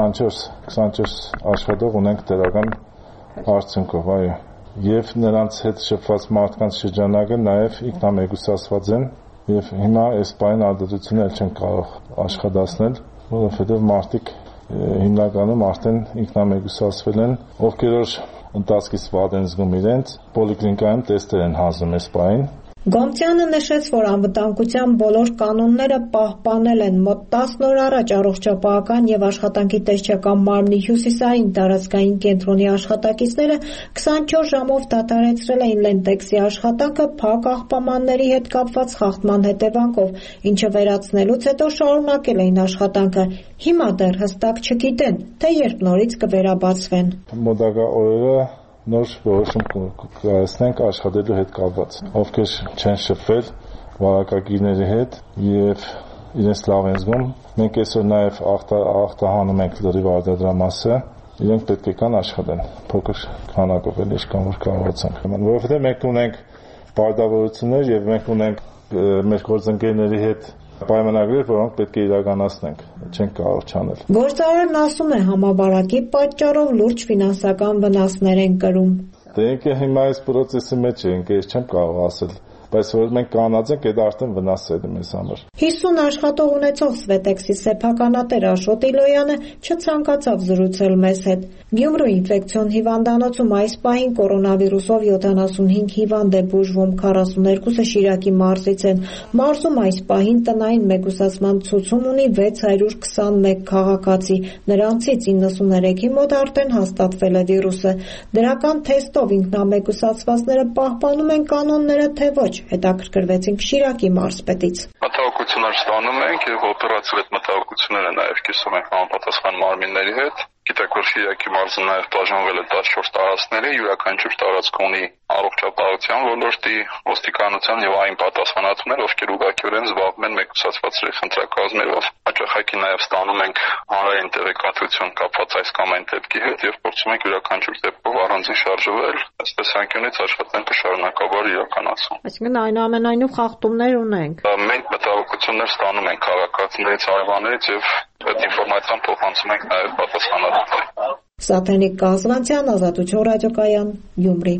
քսանչորս աշխատող ունենք տեղական արդյունքով, այո։ Եվ նրանց հետ շփված մարդկանց շրջանակը նաև ինքնամեկուսացված են։ Եվ հիմա այս պայն արտադրություններ չեն կարող աշխատացնել, որովհետև մարդիկ հիմնականում արդեն ինքնամեկուսացվել են, ովքեր որ ընթացքից վատ են զգում իրենց, պոլիկլինիկայում տեստեր են հանձնում այս պայն։ Գոմցյանը նշեց, որ անվտանգության բոլոր կանոնները պահպանել են։ Մոտ տասն օր առաջ առողջապահական եւ աշխատանքի տեսչական մարմնի հյուսիսային տարածքային կենտրոնի աշխատակիցները քսանչորս ժամով դադարեցրել էին Lentex-ի աշխատանքը փակ աղբամանների հետ կապված խախտման հետևանքով, ինչը վերացնելուց հետո շարունակել էին աշխատանքը։ Հիմա դեռ հստակ չգիտեն, թե երբ նորից կվերաբացվեն։ Մոտակա օրերը նոր որոշում կայացնենք աշխատելու հետ կապված, ովքեր չեն շփվել վարակագիրների հետ եւ իրենց լավ են զգում։ Մենք այսօր նաեւ ախտահանում ենք լրիվ արտադրամասը, իրենք պետք է կան աշխատեն, փոքր քանակով էլ ինչքան որ կարողացանք։ Որովհետեւ մենք ունենք բարդավորություններ եւ մենք ունենք մեր գործընկերների հետ պայմանագրեր, որոնք պետք է իրականացնենք, չենք կարող չանել։ Գործարարն ասում է, համավարակի պատճառով լուրջ ֆինանսական վնասներ են կրում։ Դե ինքը հիմա այս process-ի մեջ ենք, ես չեմ կարող ասել, բայց որ մենք կանած ենք, այդ արդեն վնաս է մեզ համար։ հիսուն աշխատող ունեցող Svetex-ի սեփականատեր Աշոտ Իլոյանը չցանկացավ զրուցել մեզ հետ։ Գյումրու ինֆեկցիոն հիվանդանոցում այս պահին կորոնավիրուսով յոթանասունհինգ հիվանդ է բուժվում, քառասուններկուսը Շիրակի մարզից են։ Մարզում այս պահին տնային մեկուսացման ցուցում ունի վեց հարյուր քսանմեկ քաղաքացի, նրանցից իննսուններեքի մոտ արդեն հաստատվել է վիրուսը։ Դրական թեստով ինքնամեկուսացվածները պահպանում են կանոնները, թե ոչ, հետաքրքրվեցինք Շիրակի մարզպետից։ Մտահոգություններ ստանում ենք եւ օպերացիա այդ մտահոգությունները նաեւ կիսում ենք համապատասխան մարմինների հետ։ Գիտեք, որ Շիրակի մարզը նաև բաժանվել է տասնչորս տարածքների, յուրաքանչյուր տարածք ունի առողջապահության ոլորտի, ոստիկանության եւ այն պատասխանատուներ, ովքեր ուղղակիորեն զբաղվում են մեկուսացվածների խնդրակազմերով։ Հաճախակի նաև ստանում ենք հանրային տեղեկատվություն կապված այս կամ այն դեպքի հետ եւ փորձում ենք յուրաքանչյուր դեպքով առանձին շարժվել, այսպես անկյունից աշխատանքը շարունակաբար իրականացում։ Այսինքն այնուամենայնիվ խախտումներ ունենք։ Մենք մտահոգություններ ստանում ենք քաղաքացիներից, հարևաններից եւ այդ ինֆորմացիան փոխանցում ենք նաև պատասխանատուներին։ Սաթենիկ Կազվանցյան, Ազատություն ռադիոկայան, Գյումրի։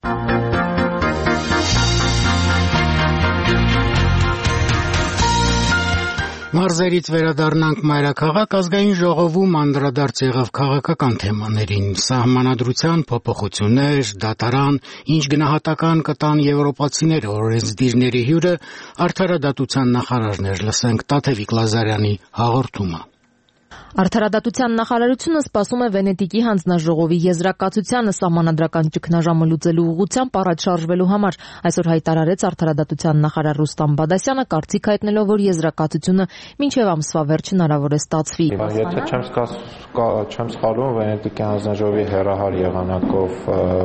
Մարզերից վերադառնանք մայրաքաղաք, ազգային ժողովում անդրադարձ եղավ քաղաքական թեմաներին, սահմանադրության փոփոխություններ, դատարան, ինչ գնահատական կտան եվրոպացիներ օրենսդիրների հյուրը, արդարադատության նախարարներ, լսենք Տաթևիկ Լազարյանի հաղորդումը։ Արդարադատության նախարարությունը սպասում է Վենետիկի հանձնաժողովի եզրակացությանը սահմանադրական ճգնաժամը լուծելու ուղղությամբ առաջ շարժվելու համար։ Այսօր հայտարարեց արդարադատության նախարար Ռուստամ Բադասյանը, կարծիք հայտնելով, որ եզրակացությունը մինչև ամսվա վերջ հնարավոր է ստացվի։ Եթե չեմ սխալվում, Վենետիկի հանձնաժողովի հեռահար եղանակով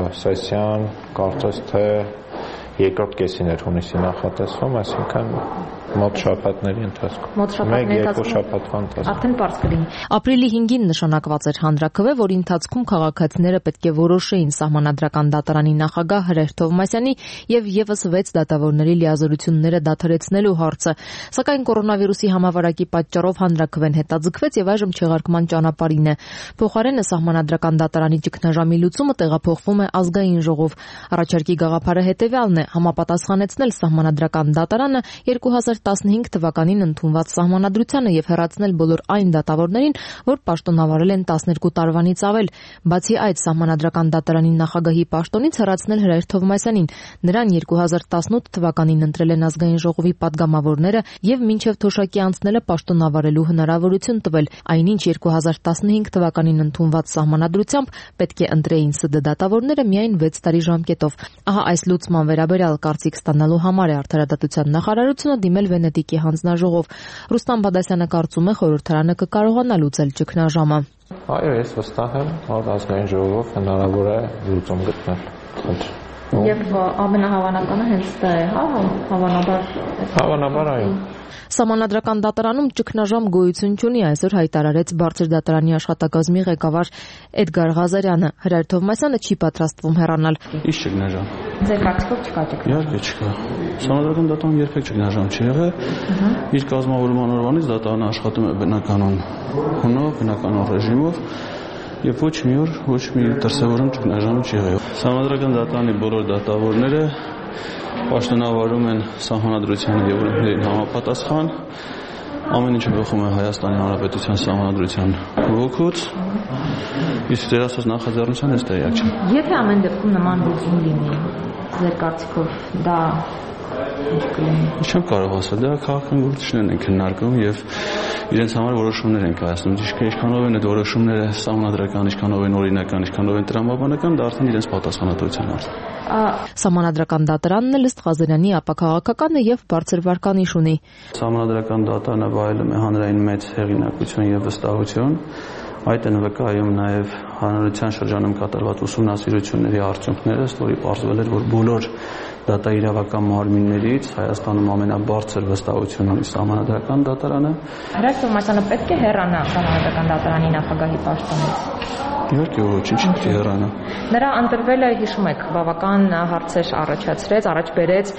սեսիան կարծես թե երկրորդ կեսին էր հունիսի նախատեսվում, այսինքն մոտ շաբաթների ընթացքում։ Մեկ-երկու շաբաթվա ընթացքում։ Արդեն պարզ կլինի։ Ապրիլի հինգին նշանակված էր հանրաքվե, որի ընթացքում քաղաքացիները պետք է որոշեին սահմանադրական դատարանի նախագահ Հրեր Թովմասյանի եւ եւս վեց դատավորների լիազորությունները դադարեցնելու հարցը։ Սակայն կորոնավիրուսի համավարակի պատճառով հանրաքվեն հետաձգվեց եւ այժմ չեղարկման ճանապարհին է։ Փոխարենը սահմանադրական դատարանի ճգնաժամի լուծումը տեղափոխվում է ազգային ժողով։ Առաջարկի գաղափարը հետեւյալն է՝ համապատասխանեցնել սահմանադրական դատարանը երկու հազար տասնհինգ թվականին ընդունված սահմանադրությանը եւ հեռացնել բոլոր այն դատավորներին, որ պաշտոնավարել են տասներկու տարվանից ավել։ Բացի այդ, սահմանադրական դատարանի նախագահի պաշտոնից հեռացնել Հրեր Թովմասյանին։ Նրան երկու հազար տասնութ թվականին ընտրել են ազգային ժողովի падգամավորները եւ մինչեւ թոշակի անցնելը պաշտոնավարելու հնարավորություն տվել, այնինչ երկու հազար տասնհինգ թվականին ընդունված սահմանադրությամբ պետք է ընտրեին ՍԴ դատավորները միայն վեց տարի ժամկետով։ Ահա այս լուծման վերաբերյալ կարծիք ստանալու համար է արդարադատության նախարարությունը դիմել Վենետիկի հանձնաժողով։ Ռուստամ Բադասյանը կարծում է, խորհրդարանը կկարողանա լուծել ճգնաժամը։ Այո, ես վստահ եմ, որ ազգային ժողովով հնարավոր է լուծում գտնել։ Եվ ամենահավանականը հենց դա է, հա, հավանաբար։ Հավանաբար այո։ Սահմանադրական դատարանում ճգնաժամ գոյություն չունի, այսօր հայտարարեց Բարձր դատարանի աշխատակազմի ղեկավար Էդգար Ղազարյանը։ Հրեր Թովմասյանը չի պատրաստվում հեռանալ։ Ինչ ճգնաժամ։ Ձեր կարծիքով չկա ճգնաժամ։ Իհարկե չկա։ Սահմանադրական դատարանում երբեք ճգնաժամ չի եղել։ Իր կազմավորման օրվանից դատարանը աշխատում է բնականon հունով, բնականon ռեժիմով եւ ոչ մի օր ոչ մի դրսեւորում ճգնաժամ չի եղել։ Սահմանադրական դատարանի բոլոր դատավորները պաշտոնավարում են սահմանադրությանը եւ օրենքներին համապատասխան, ամեն ինչը բխում է Հայաստանի Հանրապետության սահմանադրության ոգուց, իսկ ձեր ասած նախաձեռնության ես տեղյակ չեմ։ Եթե ամեն դեպքում նման լուծում լինի, ձեր կարծիքով դա ինչ կլինի։ Չեմ կարող ասել, դա քաղաքական գործիչներն են քննարկում եւ իրենց համար որոշումներ են կայացնում։ Իսկ ինչքանով են այդ որոշումները սահմանադրական, ինչքանով են օրինական, ինչքանով են տրամաբանական, դա արդեն իրենց պատասխանատվության հարց է։ Սահմանադրական դատարանն ըստ Ղազարյանի ապակաղակական է եւ բարձր վարկանիշ ունի։ Սահմանադրական դատարանը վայելում է հանրային մեծ հեղինակություն եւ վստահություն։ Այդ են վկայում նաև հանրության շրջանում կատարված ուսումնասիրությունների արդյունքները, ըստ որի պարզվել էր, որ բոլոր դատաիրավական մարմիններից Հայաստանում ամենաբարձր վստահություն ունի սահմանադրական դատարանը։ Հրեր Թովմասյանը պետք է հեռանա սահմանադրական դատարանի նախագահի պաշտոնից։ Իհարկե ոչ, ինչ պետք է հեռանա։ Նրա ընտրվելը, հիշում եք, բավական հարցեր առաջացրեց, առաջ բերեց,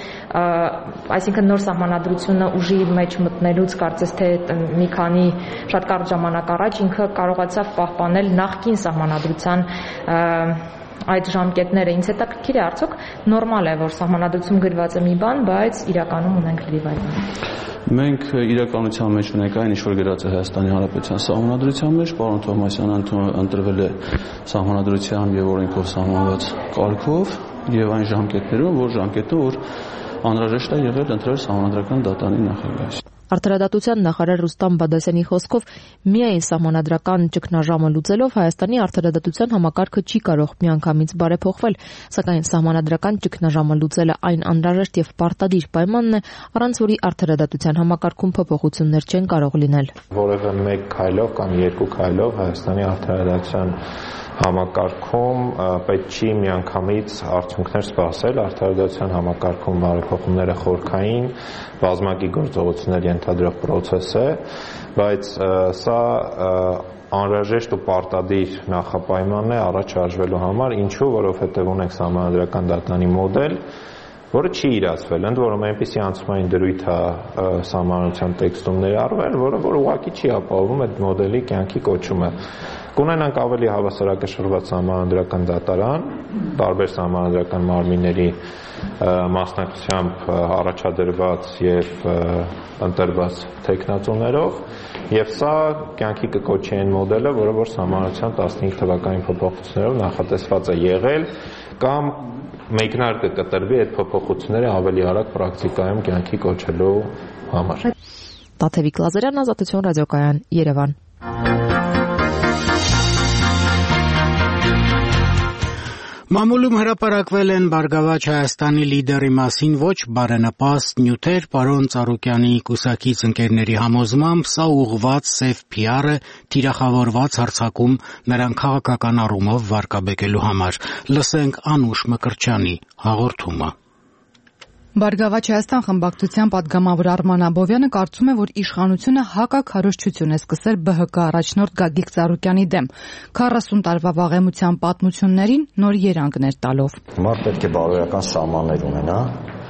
այսինքն նոր սահմանադրությունը ուժի մեջ մտնելուց կարծես թե մի քանի շատ կարճ ժամանակ առաջ ինքը կարողացավ պահպանել նախկին սահմանադրության այդ ժամկետները։ Ինձ հետաքրքիր է, արդյոք նորմալ է, որ սահմանադրություն գրված է մի բան, բայց իրականում ունենք լրիվ այլ բան։ Մենք իրականության մեջ ունենք այն, ինչ որ գրած է Հայաստանի Հանրապետության սահմանադրության մեջ, պարոն Թովմասյանը ընտրվել է սահմանադրությամբ եւ օրենքով սահմանված կարգով եւ այն ժամկետներում, որ ժամկետը որ անհրաժեշտ է եղել ընտրել սահմանադրական դատարանի նախագահ։ Արդարադատության նախարար Ռուստամ Բադասյանի խոսքով միայն սահմանադրական ճգնաժամը լուծելով Հայաստանի արդարադատության համակարգը չի կարող միանգամից բարեփոխվել, սակայն սահմանադրական ճգնաժամը լուծելը այն անհրաժեշտ եւ պարտադիր պայմանն է, առանց որի արդարադատության համակարգում փոփոխություններ չեն կարող լինել։ Որևէ մեկ քայլով կամ երկու քայլով Հայաստանի արդարադատության համակարգում պետք չի միանգամից արդյունքներ սպասել, արդարադատության համակարգում բարեփոխումները խորքային, բազմակի գործողություններ ենթադրող process է, բայց սա անհրաժեշտ ու պարտադիր նախապայման է առաջ շարժվելու համար, ինչու, որովհետև ունենք սահմանադրական դատարանի մոդել, որը չի իրացվել, ընդ որում այնպիսի անցումային դրույթ է սահմանադրության տեքստում ներառվել, որը որ ուղղակի չի ապահովում այդ մոդելի կյանքի կոչումը։ Կունենանք ավելի հավասարակշռված սահմանադրական դատարան, տարբեր սահմանադրական մարմինների մասնակցությամբ առաջադրված եւ ընտրված տեխնացուներով, եւ սա կյանքի կկոչի այն մոդելը, որը որ սահմանադրության տասնհինգ թվականի փոփոխություններով նախատեսված է եղել, կամ մեկնարկը կտրվի այդ փոփոխությունները ավելի արագ պրակտիկայում կյանքի կոչելու համար։ Տաթևիկ Լազարյան, Ազատություն ռադիոկայան, Երևան։ Մամուլում հրապարակվել են Բարգավաճ Հայաստանի լիդերի մասին ոչ բարենպաստ նյութեր, պարոն Ծառուկյանի կուսակից ընկերների համոզմամբ սա ուղղված սև փի ար է, թիրախավորված հարձակում նրան քաղաքական առումով վարկաբեկելու համար։ Լսենք Անուշ Մկրտչյանի հաղորդումը։ Բարգավաճ Հայաստան խմբակցության պատգամավոր Արման Աբովյանը կարծում է, որ իշխանությունը հակաքարոզչություն է սկսել бэ հ կը առաջնորդ Գագիկ Ծառուկյանի դեմ, քառասուն տարվա վաղեմության պատմություններին նոր երանգներ տալով։ Մարդ պետք է բարոյական սահմաններ ունենա,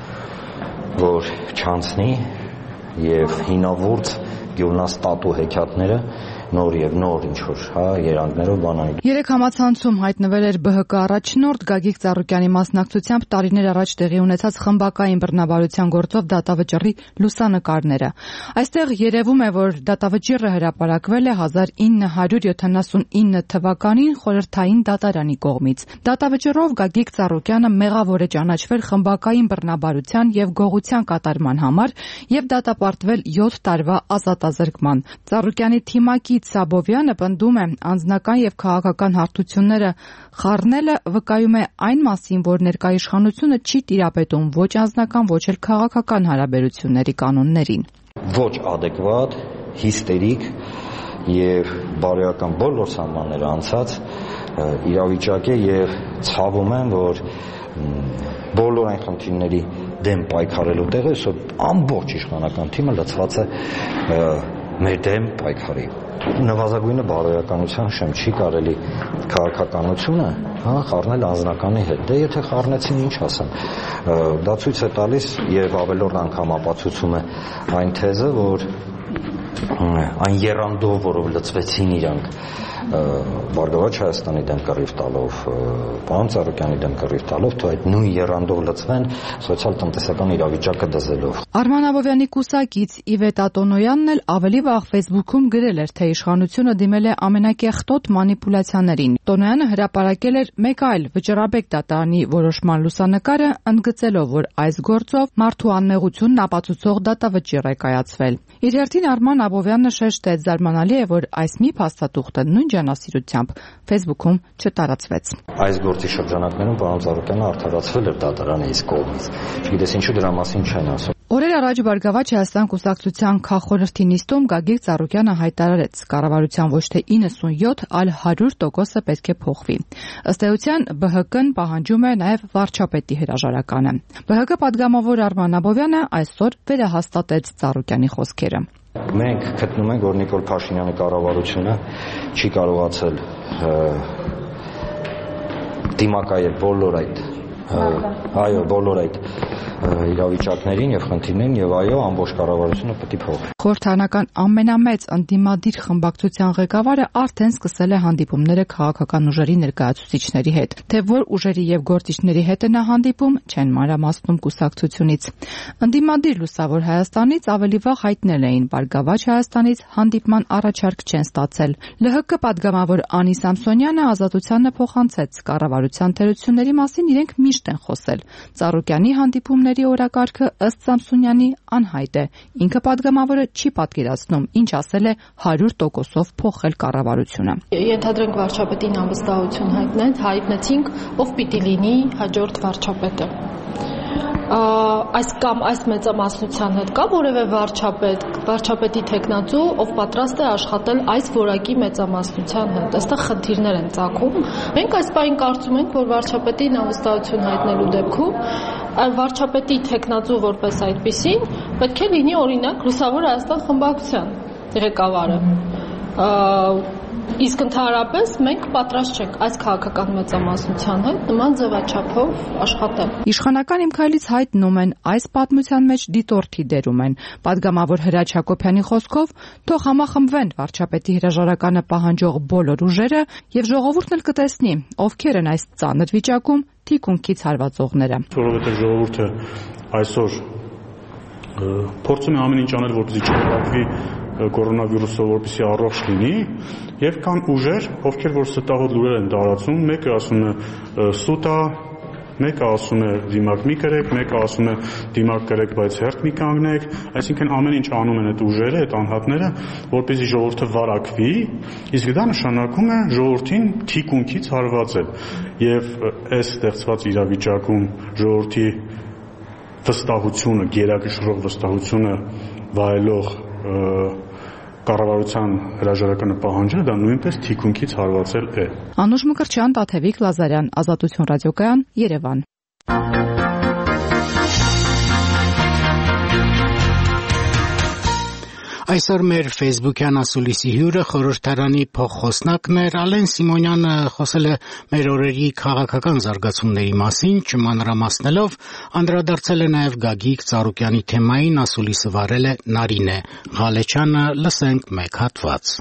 որ չանցնի եւ հինավուրց գյուղնաստատու հեքիաթները նոր եւ նոր ինչ որ, հա, երանգներով բանային։ Երեք համացանցում հայտնվել էր бэ հ կը առաջնորդ Գագիկ Ծառուկյանի մասնակցությամբ տարիներ առաջ տեղի ունեցած խմբակային բռնաբարության գործով դատավճռի լուսանկարները։ Այստեղ երևում է, որ դատավճիռը հրապարակվել է հազար ինը հարյուր յոթանասունինը թվականին խորհրդային դատարանի կողմից։ Դատավճռով Գագիկ Ծառուկյանը մեղավոր է ճանաչվել խմբակային բռնաբարության եւ գողության կատարման համար եւ դատապարտվել յոթ տարվա ազատազրկման։ Ծառուկյանի թիմակի Սաբովյանը պնդում է, անձնական եւ քաղաքական հարթությունները խառնելը վկայում է այն մասին, որ ներկայ իշխանությունը չի տիրապետում ոչ անձնական, ոչ էլ քաղաքական հարաբերությունների կանոններին։ Ոչ adekvat, հիստերիկ եւ բարոյական բոլոր սահմանները անցած իրավիճակ է եւ ցավում եմ, որ բոլոր այն խնդիրների դեմ պայքարելու տեղը ամբողջ իշխանական թիմը լցված է մեր դեմ պայքարի։ Նվազագույնը բարոյականության շեմ չի կարելի քաղաքականությունը, հա, խառնել անձնականի հետ։ Դե եթե խառնեցին, ինչ ասեմ։ Դա ցույց է տալիս եւ ավելորդ անգամ ապացուցում է այն թեզը, որ այն երանդով, որով լծվեցին իրանք Բարգավաճ Հայաստանի դեմ կռիվ տալով, պարոն Ծառուկյանի դեմ կռիվ տալով, թե այդ նույն երանդով լծվեն սոցիալ-տնտեսական իրավիճակը դզելով։ Արման Աբովյանի կուսակից Իվետ Ատոնոյանն էլ ավելի վաղ Facebook-ում գրել էր, թե իշխանությունը դիմել է ամենակեղտոտ մանիպուլյացիաներին։ Տոնոյանը հրապարակել էր մեկ այլ վճռաբեկ դատարանի որոշման լուսանկարը, ընդգծելով, որ այս գործով մարդու անմեղությունն ապացուցող դատավճիռ է կայացվել։ Իր հերթին Արման Աբովյանը շեշտեց, զարմանալի է, որ այս մի փաստաթուղթը նույն ջանասիրությամբ Facebook-ում չտարածվեց։ Այս գործի շրջանակներում պարոն Ծառուկյանը արդարացվել էր դատարանի իսկ կողմից։ Չգիտես ինչու դրա մասին չեն ասում։ Օրեր առաջ Բարգավաճ Հայաստան կուսակցության քաղաքորհրդի նիստում Գագիկ Ծառուկյանը հայտարարեց, կառավարության ոչ թե իննսունյոթ, այլ հարյուր տոկոսը պետք է փոխվի։ Ըստ էության бэ հ կն պահանջում է նաև վարչապետի հրաժարականը։ бэ հ կը պատգամավոր Արման Աբովյանը այսօր վերահաստատեց Ծառուկյանի խոսքերը։ Մենք գտնում ենք, որ Նիկոլ Փաշինյանի կառավարությունը չի կարողացել դիմակայել բոլոր այդ այո, բոլոր այդ իրավիճակներին եւ խնդիրներին եւ այո, ամբողջ կառավարությունը պետք է փոխվի։ Խորհրդարանական ամենամեծ ընդդիմադիր խմբակցության ղեկավարը արդեն սկսել է հանդիպումները քաղաքական ուժերի ներկայացուցիչների հետ։ Թե որ ուժերի եւ գործիչների հետ է նա հանդիպում, չեն մանրամասնում կուսակցությունից։ Ընդդիմադիր Լուսավոր Հայաստանից ավելի վաղ հայտնել էին, Բարգավաճ Հայաստանից հանդիպման առաջարկ չեն ստացել։ Л Հ Կ պատգամավոր Անի Սամսոնյանը ազատությանը փոխանցեց, կառավարության թերությունների մասին իրենք միշտ են խոսել։ Ծառուկյանի հանդիպումների օրակարգը ըստ Սամսոնյանի անհայտ է։ Ինքը պատգամավորը չի պատկերացնում, ինչ ասել է հարյուր տոկոսով փոխել կառավարությունը։ Ենթադրենք վարչապետին անվստահություն հայտնեց, հայտնեցինք, ով պիտի լինի հաջորդ վարչապետը։ Այս կամ այս մեծամասնության հետ կա որևէ վարչապետ, վարչապետի թեկնածու, ով պատրաստ է աշխատել այս որակի մեծամասնության հետ։ Այստեղ խնդիրներ են ծագում։ Մենք այս պահին կարծում ենք, որ վարչապետին անվստահություն հայտնելու դեպքում վարչապետի թեկնածու որպես այդպիսին պետք է լինի օրինակ Լուսավոր Հայաստան խմբակցության ղեկավարը։ Իսկ ընդհանրապես մենք պատրաստ չենք այս քաղաքական մեծամասնության հետ նման ձևաչափով աշխատել։ Իշխանական իմ քայլից հայտնում են, այս պատմության մեջ դիտորդի դերում են։ Պատգամավոր Հրաչ Հակոբյանի խոսքով թող համախմբվեն վարչապետի հրաժարականը պահանջող բոլոր ուժերը եւ ժողովուրդն էլ կտեսնի, ովքեր են այս ծանր վիճակում թիկունքից հարվածողները։ Որովհետեւ ժողովուրդը այսօր փորձում է ամեն ինչ անել, որպեսզի չփոխվի կորոնավիրուսը, որպեսզի առողջ լինի, եւ կան ուժեր, ովքեր որ ստահոդ լուրեր են տարածում, մեկը ասում է սուտ է, Մեկը ասում է դիմակ մի կրեք, մեկը ասում է դիմակ կրեք, բայց հերթ մի կանգնեք, այսինքն ամեն ինչ անում են այդ ուժերը, այդ անհատները, որպեսզի ժողովուրդը վարակվի, իսկ դա նշանակում է ժողովրդին թիկունքից հարվածել։ Եվ այս ստեղծված իրավիճակում ժողովրդի վստահությունը, գերակշռող վստահությունը վայելող կառավարության հրաժարականը պահանջել, դա նույնպես թիկունքից հարվածել է։ Անուշ Մկրտչյան, Տաթևիկ Լազարյան, Ազատություն ռադիոկայան, Երևան։ Այսօր մեր Facebook-յան ասուլիսի հյուրը խորհրդարանի փոխխոսնակն էր Ալեն Սիմոնյանը, խոսել է մեր օրերի քաղաքական զարգացումների մասին, չմանրամասնելով, անդրադարձել է նաև Գագիկ Ծառուկյանի թեմային, ասուլիսը վարել է Նարինե Ղալեչյանը, լսենք մեկ հատված։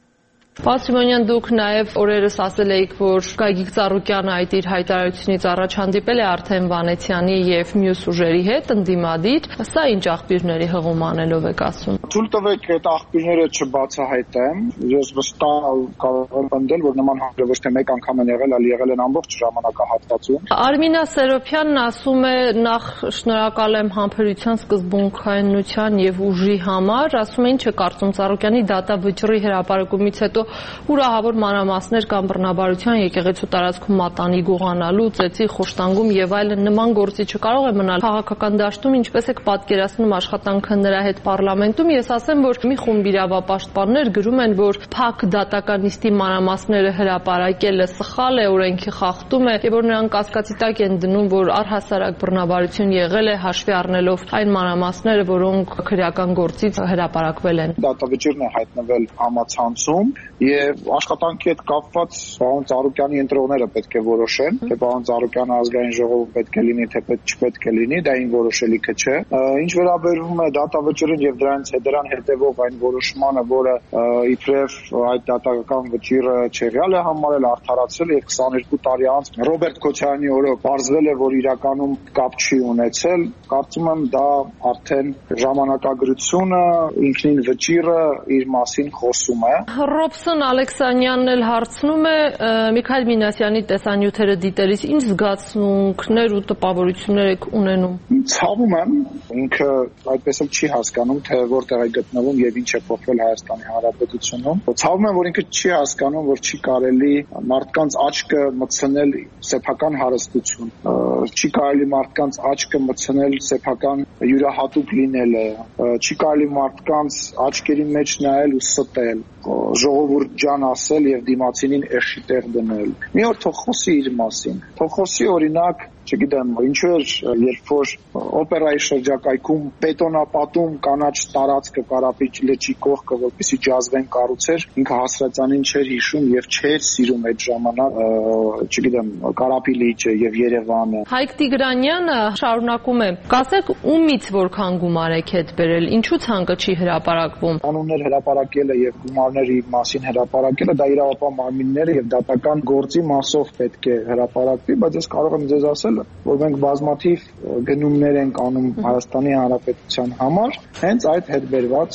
Պարոն Սիմոնյան, դուք նաև օրերս ասել էիք, որ Գագիկ Ծառուկյանը այդ իր հայտարարությունից առաջ հանդիպել է Արթեն Վանեցյանի եւ մյուս ուժերի հետ ընդդիմադիր, սա ինչ աղբյուրների հղում անելով եք ասում։ Թույլ տվեք այդ աղբյուրները չբացահայտեմ, ես վստահ կարող եմ պնդել, որ նման հանրը ոչ թե մեկ անգամ են եղել, այլ եղել են ամբողջ ժամանակահատվածում։ Արմինա Սերոփյանն ասում է, նախ շնորհակալ եմ համբերության, սկզբունքայնության եւ ուժի համար, ասում է ինչ է կարծում Ծառուկյանի դատավճռի հրապարակումից հետո ուրահավոր մանրամասներ կամ բռնաբարության, եկեղեցու տարածքում մատանի գողանալու, ծեծի խոշտանգում եւ այլն նման գործի չկարող է մնալ քաղաքական դաշտում, ինչպես եք պատկերացնում աշխատանքը նրա հետ պարլամենտում։ Ես ասեմ, որ մի խումբ իրավապաշտպաններ գրում են, որ փակ դատականիստի մանրամասները հրապարակելը սխալ է, օրենքի խախտում է եւ որ նրանք կասկածի տակ են դնում, որ առհասարակ բռնաբարություն եղել է, հաշվի առնելով այն մանրամասները, որոնք քրեական գործից հրապարակվել են։ Դատավճիռն է հայտնվել համացանցում եւ աշխատանքի հետ կապված պարոն Ծառուկյանի ընտրողները պետք է որոշեն, թե պարոն Ծառուկյանը ազգային ժողովում պետք է լինի, թե չպետք է լինի, դա ին որոշելիքը չէ։ Ինչ վերաբերում է դատավճռին եւ դրանց դրան հետեւող այն որոշմանը, որը իբրև այդ դատական վճիռը չեղյալ է համարել, արդարացել եւ քսաներկու տարի անց Ռոբերտ Քոչարյանի օրոք բարձվել է, որ իրականում կապ չի ունեցել, կարծում եմ դա արդեն ժամանակագրությունը, ինքնին վճիռը իր մասին խոսում է։ Ռոբսոն Ալեքսանյանն էլ հարցնում է Միքայել Մինասյանի տեսանյութերը դիտելիս ինչ զգացմունքներ ու տպավորություններ եք ունենում։ Ցավում եմ, ինքը այդպես էլ չի հասկանում, թե որտեղ է գտնվում եւ ինչ է փոխվել Հայաստանի Հանրապետությունում։ Ցավում եմ, որ ինքը չի հասկանում, որ չի կարելի մարդկանց աչքը մտցնել սեփական հարստություն, չի կարելի մարդկանց աչքը մտցնել սեփական յուրահատուկ լինելը, չի կարելի մարդկանց աչքերի մեջ նայել ու ստել, ժողովուրդ ջան ասել եւ դիմացինին էշի տեղ դնել։ Մի օր թող խոսի իր մասին, թող խոսի օրինակ, չգիտեմ, ինչու էր, երբ որ օպերայի շրջակայքում բետոնապատում կանաչ տարածքը Կարապիչ լճի կողքը, որպեսզի ջազվեն կառուցեր, ինքը հասարակականին չէր հիշում եւ չէր սիրում այդ ժամանակ, չգիտեմ, Կարապի լիճը եւ Երևանը։ Հայկ Տիգրանյանը շարունակում է. «Կասեք, ումից որքան գումար եք հետ բերել, ինչու ցանկը չի հրապարակվում»։ Անուններ հրապարակելը եւ գումարների մասին հրապարակելը դա իրավապահ մարմինները եւ դատական գործի մասով պետք է հրապարակվի, բայց ես կարող եմ ձեզ ասել, որ մենք բազմաթիվ գնումներ ենք անում Հայաստանի Հանրապետության համար, հենց այդ հետ բերված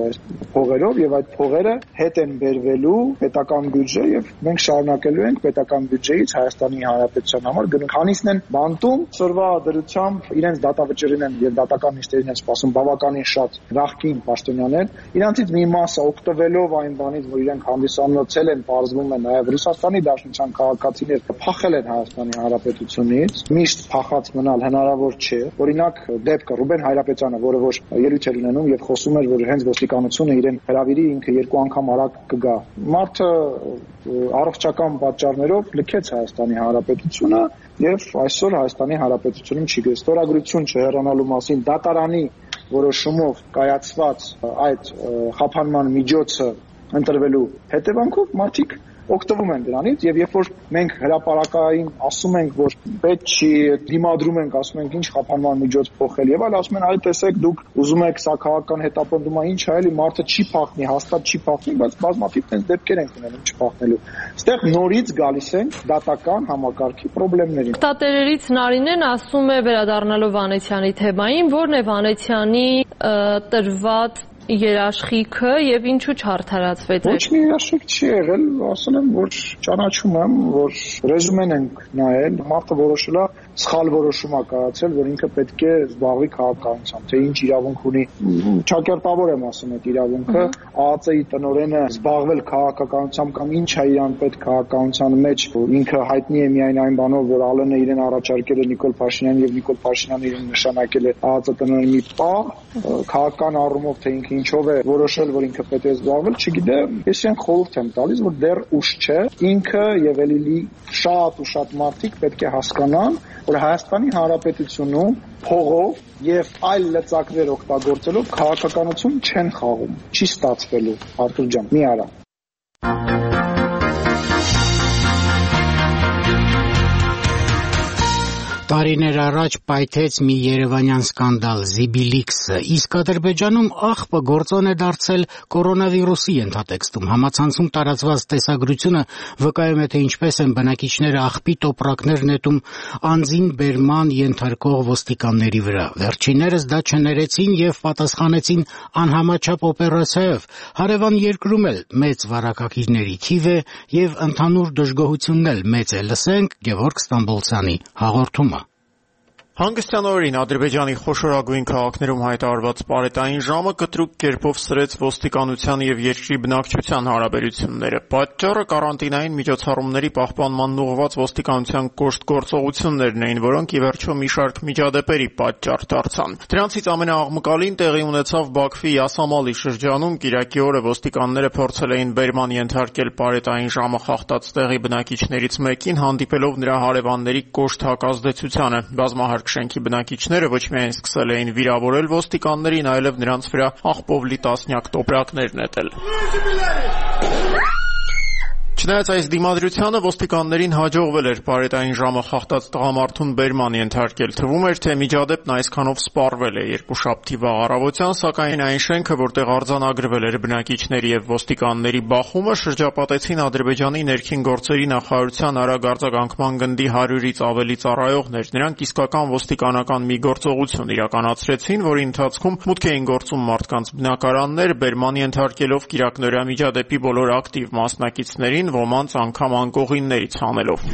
փողերով եւ այդ փողերը հետ են բերվելու պետական բյուջե եւ մենք շարունակելու ենք պետական բյուջեից Հայաստանի Հանրապետության համար գնում։ Քանիսն են բանտում, ծրվա դրությամբ իրենց դատավճռին են եւ դատական նիստերին են սպասում բավականին շատ նախկին պաշտոնյաներ, իրանցից մի մասը օգտվելով այն բանից, որ իրենք հանդիսանոցել են, բարձվում է նաեւ Ռուսաստանի Դաշնության քաղաքացիներ փախել են Հայաստանի Հանրապետությունից, միշտ փախած մնալ հնարավոր չէ։ Օրինակ դեպքը Ռուբեն Հայրապետյանը, որը որ ելույթ էր ունենում եւ խոսում էր, որ հենց ոստիկանությունը իրեն հրավիրի, ինքը երկու անգամ արագ կգա։ Մարդը առողջական պատճառներով լքեց Հայաստանի Հանրապետությունը եւ այսօր Հայաստանի Հանրապետությունում չի գա ստորագրություն չհեռանալու մասին դատարանի որոշումով կայացված այդ խափանման միջոցը ընտրվելու հետևանքով մարդիկ օգտվում են դրանից եւ երբ որ մենք հրապարակային ասում ենք, որ պետք չի, դիմադրում ենք, ասում ենք ինչ խափանման միջոց փոխել եւ այլ, ասում են այ տեսեք դուք ուզում եք սա քաղաքական հետապնդում է, ինչ այլի մարդը չի փախնի, հաստատ չի փախնի, բայց բազմաթիվ տես դեպքեր ենք ունենում չփախնելու։ Այստեղ նորից գալիս են դատական համակարգի խնդիրներին։ Տատերերից Նարինեն ասում է վերադառնալով Վանեցյանի թեմային, որն է Վանեցյանի տրված երաշխիքը եւ ինչու չարդարացվեց։ Ոչ մի երաշխիք չի եղել, ասել եմ, որ ճանաչում եմ, որ ռեզումեն ենք նայել, մարդը որոշել է սխալ որոշում է կայացել, որ ինքը պետք է զբաղվի քաղաքականությամբ, թե ինչ իրավունք ունի։ Չակերտավոր եմ ասում այդ իրավունքը, ԱԱԾ-ի տնօրենը զբաղվել քաղաքականությամբ կամ ինչ է իրան պետք քաղաքականության մեջ, ինքը հայտնի է միայն այն բանով, որ ԱԼՆ-ը իրեն առաջարկել է Նիկոլ Փաշինյանին եւ Նիկոլ Փաշինյանը իրեն նշանակել է ԱԱԾ տնօրենի պահ, քաղաքական առումով թե ինքը ինչով է որոշել, որ ինքը պետք է զբաղվել, չգիտեմ, ես այն խորհուրդ եմ տալիս, որ դեռ ուշ չէ, ինքը եւ էլի շատ ու շատ մարդիկ պետք է հասկանան, որ Հայաստանի Հանրապետությունում փողով եւ այլ լծակներ օգտագործելով քաղաքականություն չեն խաղում, չի ստացվելու, Արթուր ջան, մի արա։ Տարիներ առաջ պայթեց մի երևանյան սկանդալ Զիբիլիքսը, իսկ Ադրբեջանում աղբը գործոն է դարձել կորոնավիրուսի ենթատեքստում։ Համացանցում տարածված տեսագրությունը վկայում է, թե ինչպես են բնակիչները աղբի տոպրակներ նետում անձին բերման ենթարկող ոստիկանների վրա։ Վերջիններս դա չներեցին եւ պատասխանեցին անհամաչափ օպերացիայով։ Հարևան երկրում էլ մեծ վարակակիրների թիվ է եւ ընդհանուր դժգոհությունն էլ մեծ է։ Լսենք Գևորգ Ստամբոլցյանի հաղորդումը։ Հանգստյան օրերին Ադրբեջանի խոշորագույն քաղաքներում հայտարարված պարետային ժամը կտրուկ կերպով սրեց ոստիկանության եւ երկրի բնակչության հարաբերությունները։ Պատճառը կարանտինային միջոցառումների պահպանման ուղղված ոստիկանության կոշտ գործողություններն էին, որոնք ի վերջո մի շարք միջադեպերի պատճառ դարձան։ Դրանցից ամենաաղմկալին տեղի ունեցավ Բաքվի Յասամալի շրջանում։ Կիրակի օրը ոստիկանները փորձել էին բերման ենթարկել պարետային ժամը խախտած տեղի բնակիչներից մեկին, հանդիպելով նրա հարևանների կոշտ հակազդեցությանը։ Բազմահարկ շենքի բնակիչները ոչ միայն սկսել էին վիրավորել ոստիկաններին, այլև նրանց վրա աղբով լի տասնյակ տոպրակներ նետել։ Չնայած այս դիմադրությանը ոստիկաններին հաջողվել էր պարետային ժամը խախտած տղամարդուն բերման ենթարկել։ Թվում էր, թե միջադեպն այսքանով սպառվել է երկուշաբթի վաղ առավոտյան, սակայն այն շենքը, որտեղ արձանագրվել էր բնակիչների եւ ոստիկանների բախումը, շրջապատեցին Ադրբեջանի ներքին գործերի նախարարության արագ արձագանքման գնդի հարյուրից ավելի ծառայողներ։ Նրանք իսկական ոստիկանական մի գործողություն իրականացրեցին, որի ընթացքում մուտք էին գործում մարդկանց բնակարաններ, բերման ենթարկելով կիրակնօրյա միջադեպի բոլոր ակտիվ մասնակիցներին, ոմանց անգամ անկողիններից հանելով։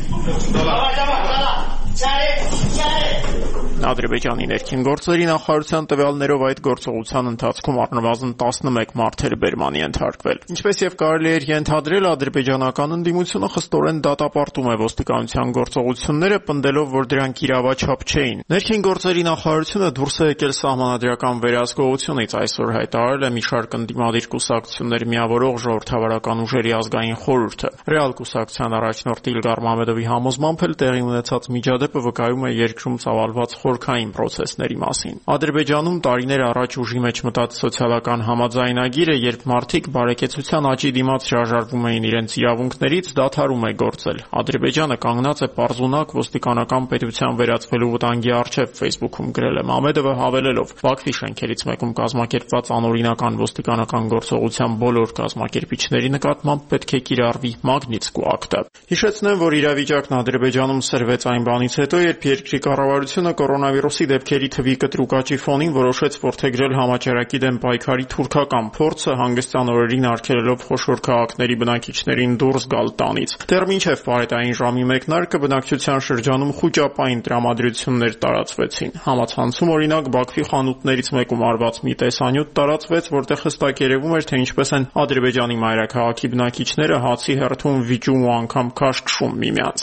Ադրբեջանի ներքին գործերի նախարարության տվյալներով այդ գործողության ընթացքում առնվազն տասնմեկ մարդ էր բերման ենթարկվել։ Ինչպես եւ կարելի էր ենթադրել, ադրբեջանական ընդդիմությունը խստորեն դատապարտում է ոստիկանության գործողությունները, պնդելով, որ դրանք իրավաչափ չէին։ Ներքին գործերի նախարարությունը դուրս է եկել սահմանադրական վերահսկողությունից, այսօր հայտարարել է մի շարք ընդդիմադիր կուսակցություններ միավորող ժողովրդավարական ուժերի ազգային խորհուրդը։ Ռեալ կուսակցության առաջնորդ Իլգար Մամեդովի համոզմամբ էլ տեղի ունեցած միջադեպը վկայում է երկրում ծավալված խորքային պրոցեսների մասին։ Ադրբեջանում տարիներ առաջ ուժի մեջ մտած սոցիալական համաձայնագիրը, երբ մարդիկ բարեկեցության աճի դիմաց հրաժարվում էին իրենց իրավունքներից, դադարում է գործել։ Ադրբեջանը կանգնած է պարզունակ ոստիկանական պետության վերածվելու վտանգի առջև, Facebook-ում գրել է Մամեդովը, հավելելով. Բաքվի շենքերից մեկում կազմակերպված անօրինական ոստիկանական գործողության բոլոր կազմակերպիչների նկատմամբ պետք է կիրառվի Մագնիտսկու ակտը։ Հիշեցնեմ, որ իրավիճակն Ադրբեջանում սրվեց այն բանից հետո, երբ երկրի կառավարությունը կորոնավիրուսի դեպքերի թվի կտրուկ աճի ֆոնին որոշեց որդեգրել համաճարակի դեմ պայքարի թուրքական փորձը, հանգստյան օրերին արգելելով խոշոր քաղաքների բնակիչներին դուրս գալ տանից։ Դեռ մինչև պարետային ժամի մեկնարկը բնակչության շրջանում խուճապային տրամադրություններ տարածվեցին։ Համացանցում օրինակ Բաքվի խանութներից մեկում արված մի տեսանյութ տարածվեց, որտեղ հստակ երևում էր, թե ինչպես են Ադրբեջանի մայրաքաղաքի բնակիչները հացի հերթում վիճում ու անգամ քաշքշում միմյանց։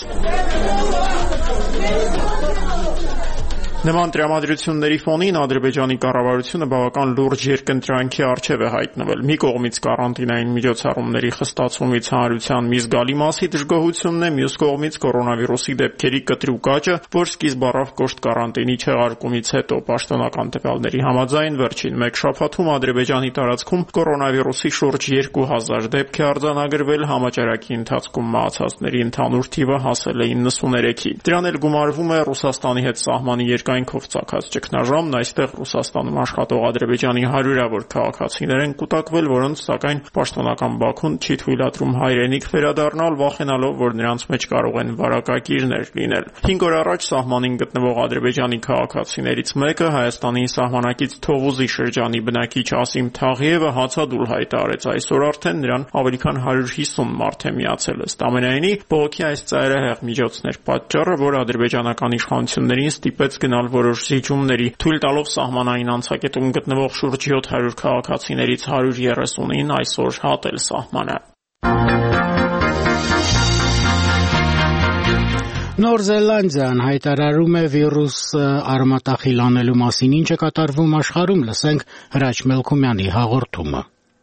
Նման տրամադրությունների ֆոնին Ադրբեջանի կառավարությունը բավական լուրջ երկընտրանքի առջև է հայտնվել։ Մի կողմից կարանտինային միջոցառումների խստացումից հանրության մի զգալի մասի դժգոհությունն է, մյուս կողմից կորոնավիրուսի դեպքերի կտրուկ աճը, որ սկիզբ առավ կոշտ կարանտինի չեղարկումից հետո։ Պաշտոնական տվյալների համաձայն վերջին մեկ շաբաթում Ադրբեջանի տարածքում կորոնավիրուսի շուրջ երկու հազար դեպք է արձանագրվել, համաճարակի ընթացքում մահացածների ընդհանուր թիվը հասել է իննսուներեքի։ Դրան էլ գումարվում է Ռուսաստանի հետ սահմանի երկայնք երկայնքով ծագած ճգնաժամն այստեղ Ռուսաստանում աշխատող Ադրբեջանի հարյուրավոր քաղաքացիներ են կուտակվել, որոնց սակայն պաշտոնական Բաքուն չի թույլատրում հայրենիք վերադառնալ, վախենալով, որ նրանց մեջ կարող են վարակակիրներ լինել։ Հինգ օր առաջ սահմանին գտնվող Ադրբեջանի քաղաքացիներից մեկը Հայաստանի սահմանակից Թովուզի շրջանի բնակիչ Ասիմ Թաղիևը հացադուլ հայտարարեց այսօր արդեն նրան ավելի քան հարյուր հիսուն մարդ է միացել։ Ըստ ամենայնի, բողոքի այս ծայրահեղ միջոցներ պատճառը, որ ադրբեջանական իշխանություններին ստիպեց գնալ որոշ զիջումների, թույլ տալով սահմանային անցակետում գտնվող շուրջ յոթ հարյուր քաղաքացիներից հարյուր երեսունին այսօր հատել սահմանը։ Նոր Զելանդիան հայտարարում է վիրուս արմատախիլանելու մասին, ինչը կատարվում աշխարհում, լսենք Հրաչ Մելքումյանի հաղորդումը։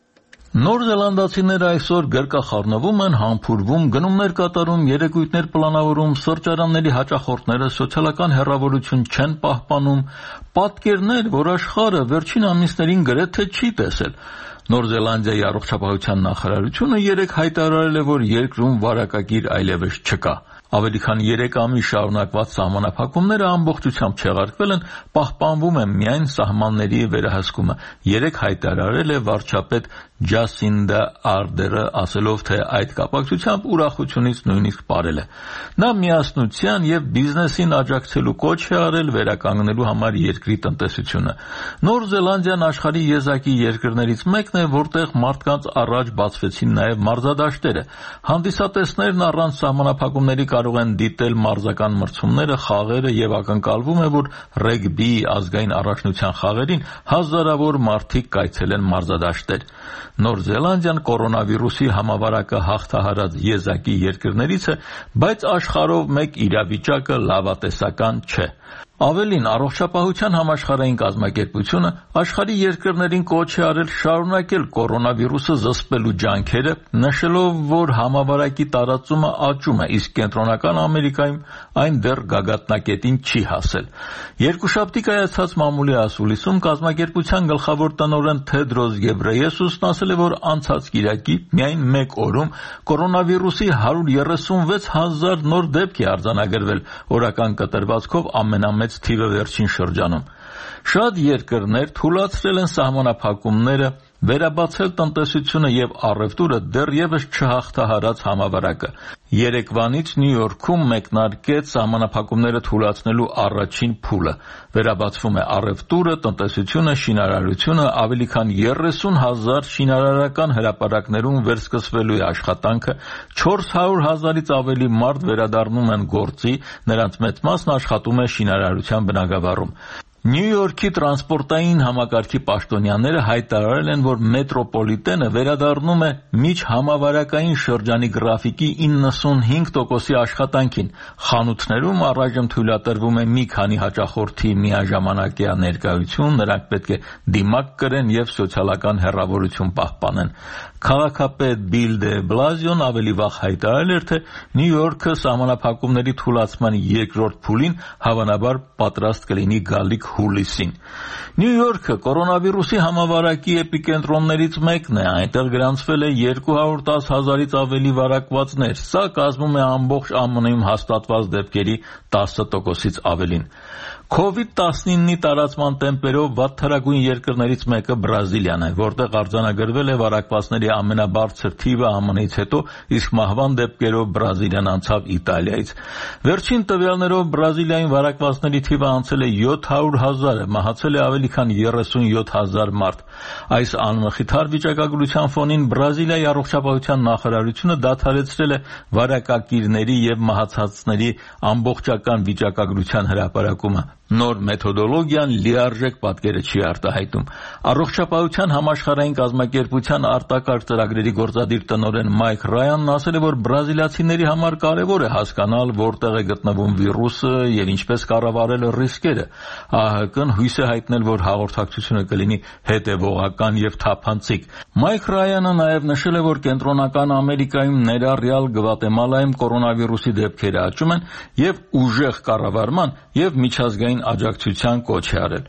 Նոր Զելանդացիները այսօր գրկախառնվում են, համբուրվում, գնումներ կատարում, երեկույթներ պլանավորում, սրճարանների հաճախորդները սոցիալական հեռավորություն չեն պահպանում, պատկերներ, որ աշխարհը վերջին ամիսներին գրեթե չի տեսել։ Նոր Զելանդիայի առողջապահության նախարարությունը երեկ հայտարարել է, որ երկրում վարակագիր այլևս չկա։ Ավելի քան երեք ամիս շարունակված սահմանափակումները ամբողջությամբ չեղարկվել են, պահպանվում է միայն սահմանների վերահսկումը։ Երեկ հայտարարել է վարչապետ Ջասինդա Արդերը, ասելով, թե այդ կապակցությամբ ուրախությունից նույնիսկ պարել է։ Նա միասնության եւ բիզնեսին աջակցելու կոչ է արել վերականգնելու համար երկրի տնտեսությունը։ Նոր Զելանդիան աշխարհի եզակի երկրներից մեկն է, որտեղ մարդկանց առաջ բացվեցին նաեւ մարզադաշտերը։ Հանդիսատեսներն առանց սահմանափակումների կարող են դիտել մարզական մրցումները, խաղերը եւ ակնկալվում է, որ ռեգբի ազգային առաջնության խաղերին հազարավոր մարդիկ կայցելեն մարզադաշտեր։ Նոր Զելանդիան կորոնավիրուսի համավարակը հաղթահարած եզակի երկրներից է, բայց աշխարհով մեկ իրավիճակը լավատեսական չէ։ Ավելին, առողջապահության համաշխարհային կազմակերպությունը աշխարհի երկրներին կոչ է արել շարունակել կորոնավիրուսը զսպելու ջանքերը, նշելով, որ համավարակի տարածումը աճում է, իսկ Կենտրոնական Ամերիկայում այն դեռ գագաթնակետին չի հասել։ Երկուշաբթի կայացած մամուլի ասուլիսում կազմակերպության գլխավոր տնօրեն Թեդրոս Գեբրեյեսուսն ասել է, որ անցած կիրակի միայն մեկ օրում կորոնավիրուսի հարյուր երեսունվեց հազար նոր դեպք է արձանագրվել, օրական կտրվածքով ամենամեծ թիվը վերջին շրջանում։ Շատ երկրներ թույլատրել են սահմանափակումները, վերաբացել տնտեսությունը եւ առևտուրը դեռևս չհաղթահարած համավարակը։ Երեկվանից Նյու Յորքում մեկնարկեց սահմանափակումները թույլատնելու առաջին փուլը։ Վերաբացվում է առևտուրը, տնտեսությունը, շինարարությունը, ավելի քան երեսուն հազար շինարարական հրապարակներում վերսկսվելու է աշխատանքը, չորս հարյուր հազարից ավելի մարդ վերադառնում են գործի, նրանց մեծ մասն աշխատում է շինարարության բնագավառում։ Նյու Յորքի տրանսպորտային համակարգի պաշտոնյաները հայտարարել են, որ մետրոպոլիտենը վերադառնում է միջհամավարակային շրջանի գրաֆիկի իննսունհինգ տոկոսի աշխատանքին։ Խանութներում առայժմ թույլատրվում է մի քանի հաճախորդի միաժամանակյա ներկայություն, նրանք պետք է դիմակ կրեն եւ սոցիալական հեռավորություն պահպանեն։ Քաղաքապետ Բիլ դե Բլազիոն ավելի վաղ հայտարարել էր, թե Նյու Յորքը սահմանափակումների թույլատման երկրորդ փուլին հավանաբար պատրաստ կլինի գալիք հուլիսին։ Նյու Յորքը կորոնավիրուսի համավարակի էպիկենտրոններից մեկն է, այնտեղ գրանցվել է երկու հարյուր տասը հազարից ավելի վարակվածներ, սա կազմում է ամբողջ ԱՄՆ-ում հաստատված դեպքերի տասը տոկոսից ավելին։ քովիդ տասնինի տարածման տեմպերով վատթարագույն երկրներից մեկը Բրազիլիան է, որտեղ արձանագրվել է վարակվածների ամենաբարձր թիվը ԱՄՆ-ից հետո, իսկ մահվան դեպքերով Բրազիլիան անցավ Իտալիայից։ Վերջին տվյալներով Բրազիլիայում վարակվածների թիվը անցել է յոթ հարյուր հազարը, մահացել է ավելի քան երեսունյոթ հազար մարդ։ Այս անմխիթար վիճակագրության ֆոնին Բրազիլիայի առողջապահության նախարարությունը դադարեցրել է վարակակիրների եւ մահացածների ամբողջական վիճակագրության հրապարակումը։ Նոր մեթոդոլոգիան լիարժեք պատկերը չի արտահայտում։ Առողջապահության համաշխարհային կազմակերպության արտակարգ ծրագրերի գործադիր տնօրեն Մայք Ռայանն ասել է, որ բրազիլացիների համար կարևոր է հասկանալ որտեղ է գտնվում վիրուսը եւ ինչպես կառավարել ռիսկերը։ ԱՀԿ-ն հույս է հայտնել, որ հաղորդակցությունը կլինի հետեւողական եւ թափանցիկ։ Մայք Ռայանը նաեւ նշել է, որ Կենտրոնական Ամերիկայում, ներառյալ Գվատեմալայում կորոնավիրուսի դեպքերը աճում են եւ ուժեղ կառավարման եւ միջազգային աջակցության կոչ է արել։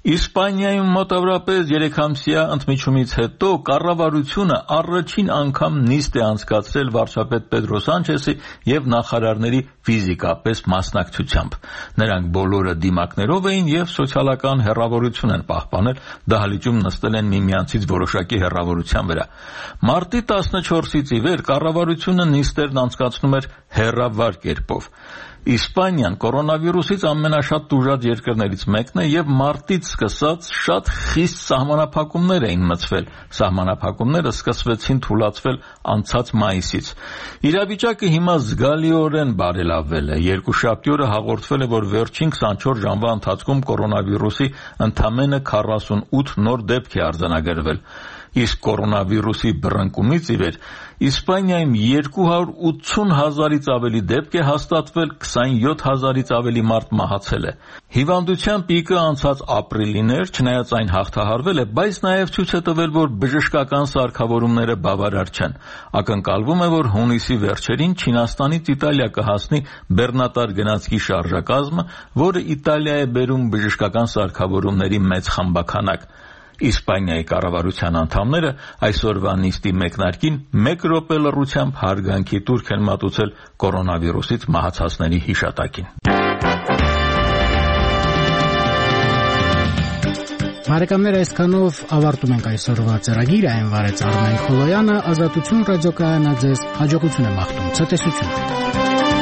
Իսպանիայում մոտավորապես երեք ամսյա ընդմիջումից հետո կառավարությունը առաջին անգամ նիստ է անցկացրել վարչապետ Պեդրո Սանչեսի եւ նախարարների ֆիզիկապես մասնակցությամբ։ Նրանք բոլորը դիմակներով էին եւ սոցիալական հեռավորություն են պահպանել, դահլիճում նստել են միմյանցից որոշակի հեռավորության վրա։ Մարտի տասնչորսից ի վեր կառավարությունը նիստերն անցկացնում էր հեռավար կերպով։ Իսպանիան կորոնավիրուսից ամենաշատ տուժած երկրներից մեկն է եւ մարտից սկսած շատ խիստ սահմանափակումներ էին մտցվել։ Սահմանափակումները սկսվեցին թուլացվել անցած մայիսից։ Իրավիճակը հիմա զգալիորեն բարելավվել է։ Երկուշաբթի օրը հաղորդվել է, որ վերջին քսանչորս ժամվա ընթացքում կորոնավիրուսի ընդամենը քառասունութ նոր դեպք է արձանագրվել։ Իսկ կորոնավիրուսի բռնկումից ի վեր Իսպանիայում երկու հարյուր ութսուն հազարից ավելի դեպք է հաստատվել, քսանյոթ հազարից ավելի մարդ մահացել է։ Հիվանդության պիկը անցած ապրիլին էր, չնայած այն հաղթահարվել է, բայց նաև ցույց է տվել, որ բժշկական սարքավորումները բավարար չեն։ Ակնկալվում է, որ հունիսի վերջերին Չինաստանից Իտալիա կհասնի բեռնատար գնացքի շարժակազմը, որը Իտալիա է բերում բժշկական սարքավորումների մեծ խմբաքանակ։ Իսպանիայի կառավարության անդամները այսօրվա նիստի մեկնարկին մեկ րոպե լռությամբ հարգանքի տուրք են մատուցել կորոնավիրուսից մահացածների հիշատակին։ Բարեկամներ, այսքանով ավարտում ենք այսօրվա ծրագիրը, այն վարեց Արմեն Խոլոյանը, Ազատություն ռադիոկայանը ձեզ հաջողություն է մաղթում, ցտեսություն։